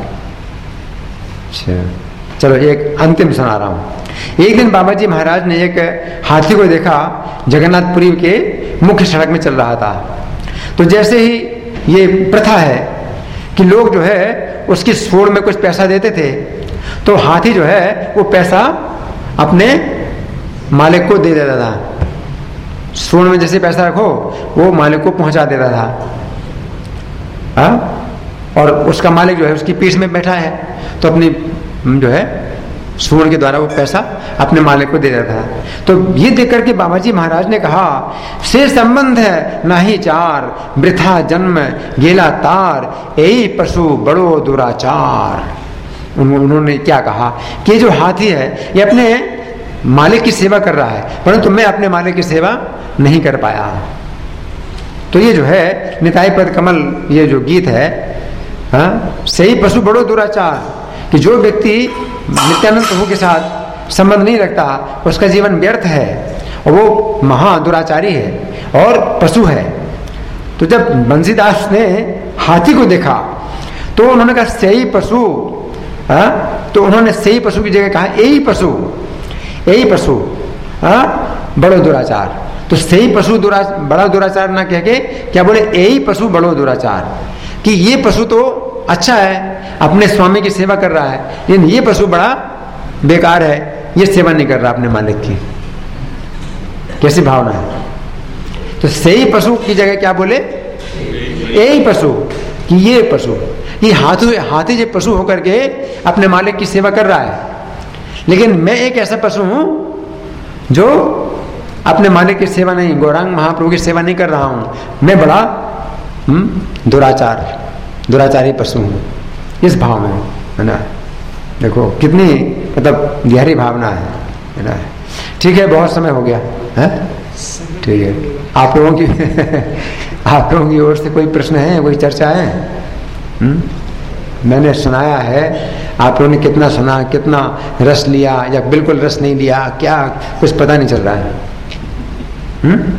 अच्छा चलो एक अंतिम सुना रहा हूं। एक दिन बाबा जी महाराज ने एक हाथी को देखा जगन्नाथपुरी के मुख्य सड़क में चल रहा था। तो जैसे ही ये प्रथा है कि लोग जो है उसकी सूंड में कुछ पैसा देते थे, तो हाथी जो है वो पैसा अपने मालिक को दे देता था। सूंड में जैसे पैसा रखो वो मालिक को पहुंचा देता था। हा? और उसका मालिक जो है उसकी पीठ में बैठा है तो अपनी जो है सूंड के द्वारा वो पैसा अपने मालिक को दे देता था। तो ये देख करके बाबा जी महाराज ने कहा, से संबंध है नाही चार, वृथा जन्म गेला तार, यही पशु बड़ो दुराचार। उन्होंने क्या कहा कि जो हाथी है ये अपने मालिक की सेवा कर रहा है, परंतु मैं अपने मालिक की सेवा नहीं कर पाया। तो ये जो है निताई पद कमल ये जो गीत है, हाँ, सही पशु बड़ो दुराचार, कि जो व्यक्ति नित्यानंद प्रभु के साथ संबंध नहीं रखता उसका जीवन व्यर्थ है और वो महा दुराचारी है और पशु है। तो जब बंसीदास ने हाथी को देखा तो उन्होंने कहा सही पशु, हाँ, तो उन्होंने सही पशु की जगह कहा यही पशु, यही पशु, हाँ, बड़ो दुराचार। तो सही पशु दुरा बड़ा दुराचार ना कह के क्या बोले, यही पशु बड़ो दुराचार, कि ये पशु तो अच्छा है अपने स्वामी की सेवा कर रहा है, लेकिन ये पशु बड़ा बेकार है, ये सेवा नहीं कर रहा अपने मालिक की। कैसी भावना है? तो सही पशु की जगह क्या बोले, यही पशु, कि ये पशु, ये हाथी हाथी जो पशु होकर के अपने मालिक की सेवा कर रहा है, लेकिन मैं एक ऐसा पशु हूं जो अपने मालिक की सेवा नहीं, गौरांग महाप्रभु की सेवा नहीं कर रहा हूं। मैं बड़ा हम्म दुराचार दुराचारी पशु हूं, इस भाव में, है ना। देखो कितनी मतलब गहरी भावना है, है ना। ठीक है, बहुत समय हो गया है, ठीक है। आप लोगों की आप लोगों की ओर से कोई प्रश्न है, कोई चर्चा है? हम्म मैंने सुनाया है, आप लोगों ने कितना सुना, कितना रस लिया या बिल्कुल रस नहीं लिया, क्या कुछ पता नहीं चल रहा है। हुँ?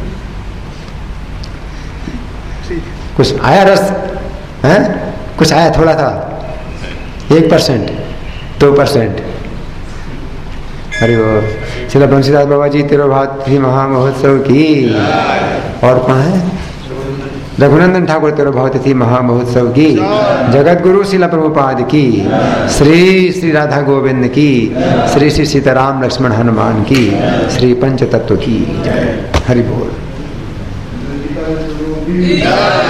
कुछ आया रस है, कुछ आया थोड़ा था, एक परसेंट, दो परसेंट। अरे वो श्रील बंसीदास बाबा जी तेरो भाती महामहोत्सव की। और कहाँ है? रघुनंदन ठाकुर तेरो भवतिथि महामहोत्सव की। जगत गुरु श्रील प्रभुपाद की। श्री श्री राधा गोविंद की। श्री श्री सीताराम लक्ष्मण हनुमान की। श्री पंच तत्व की जय। हरि बोल।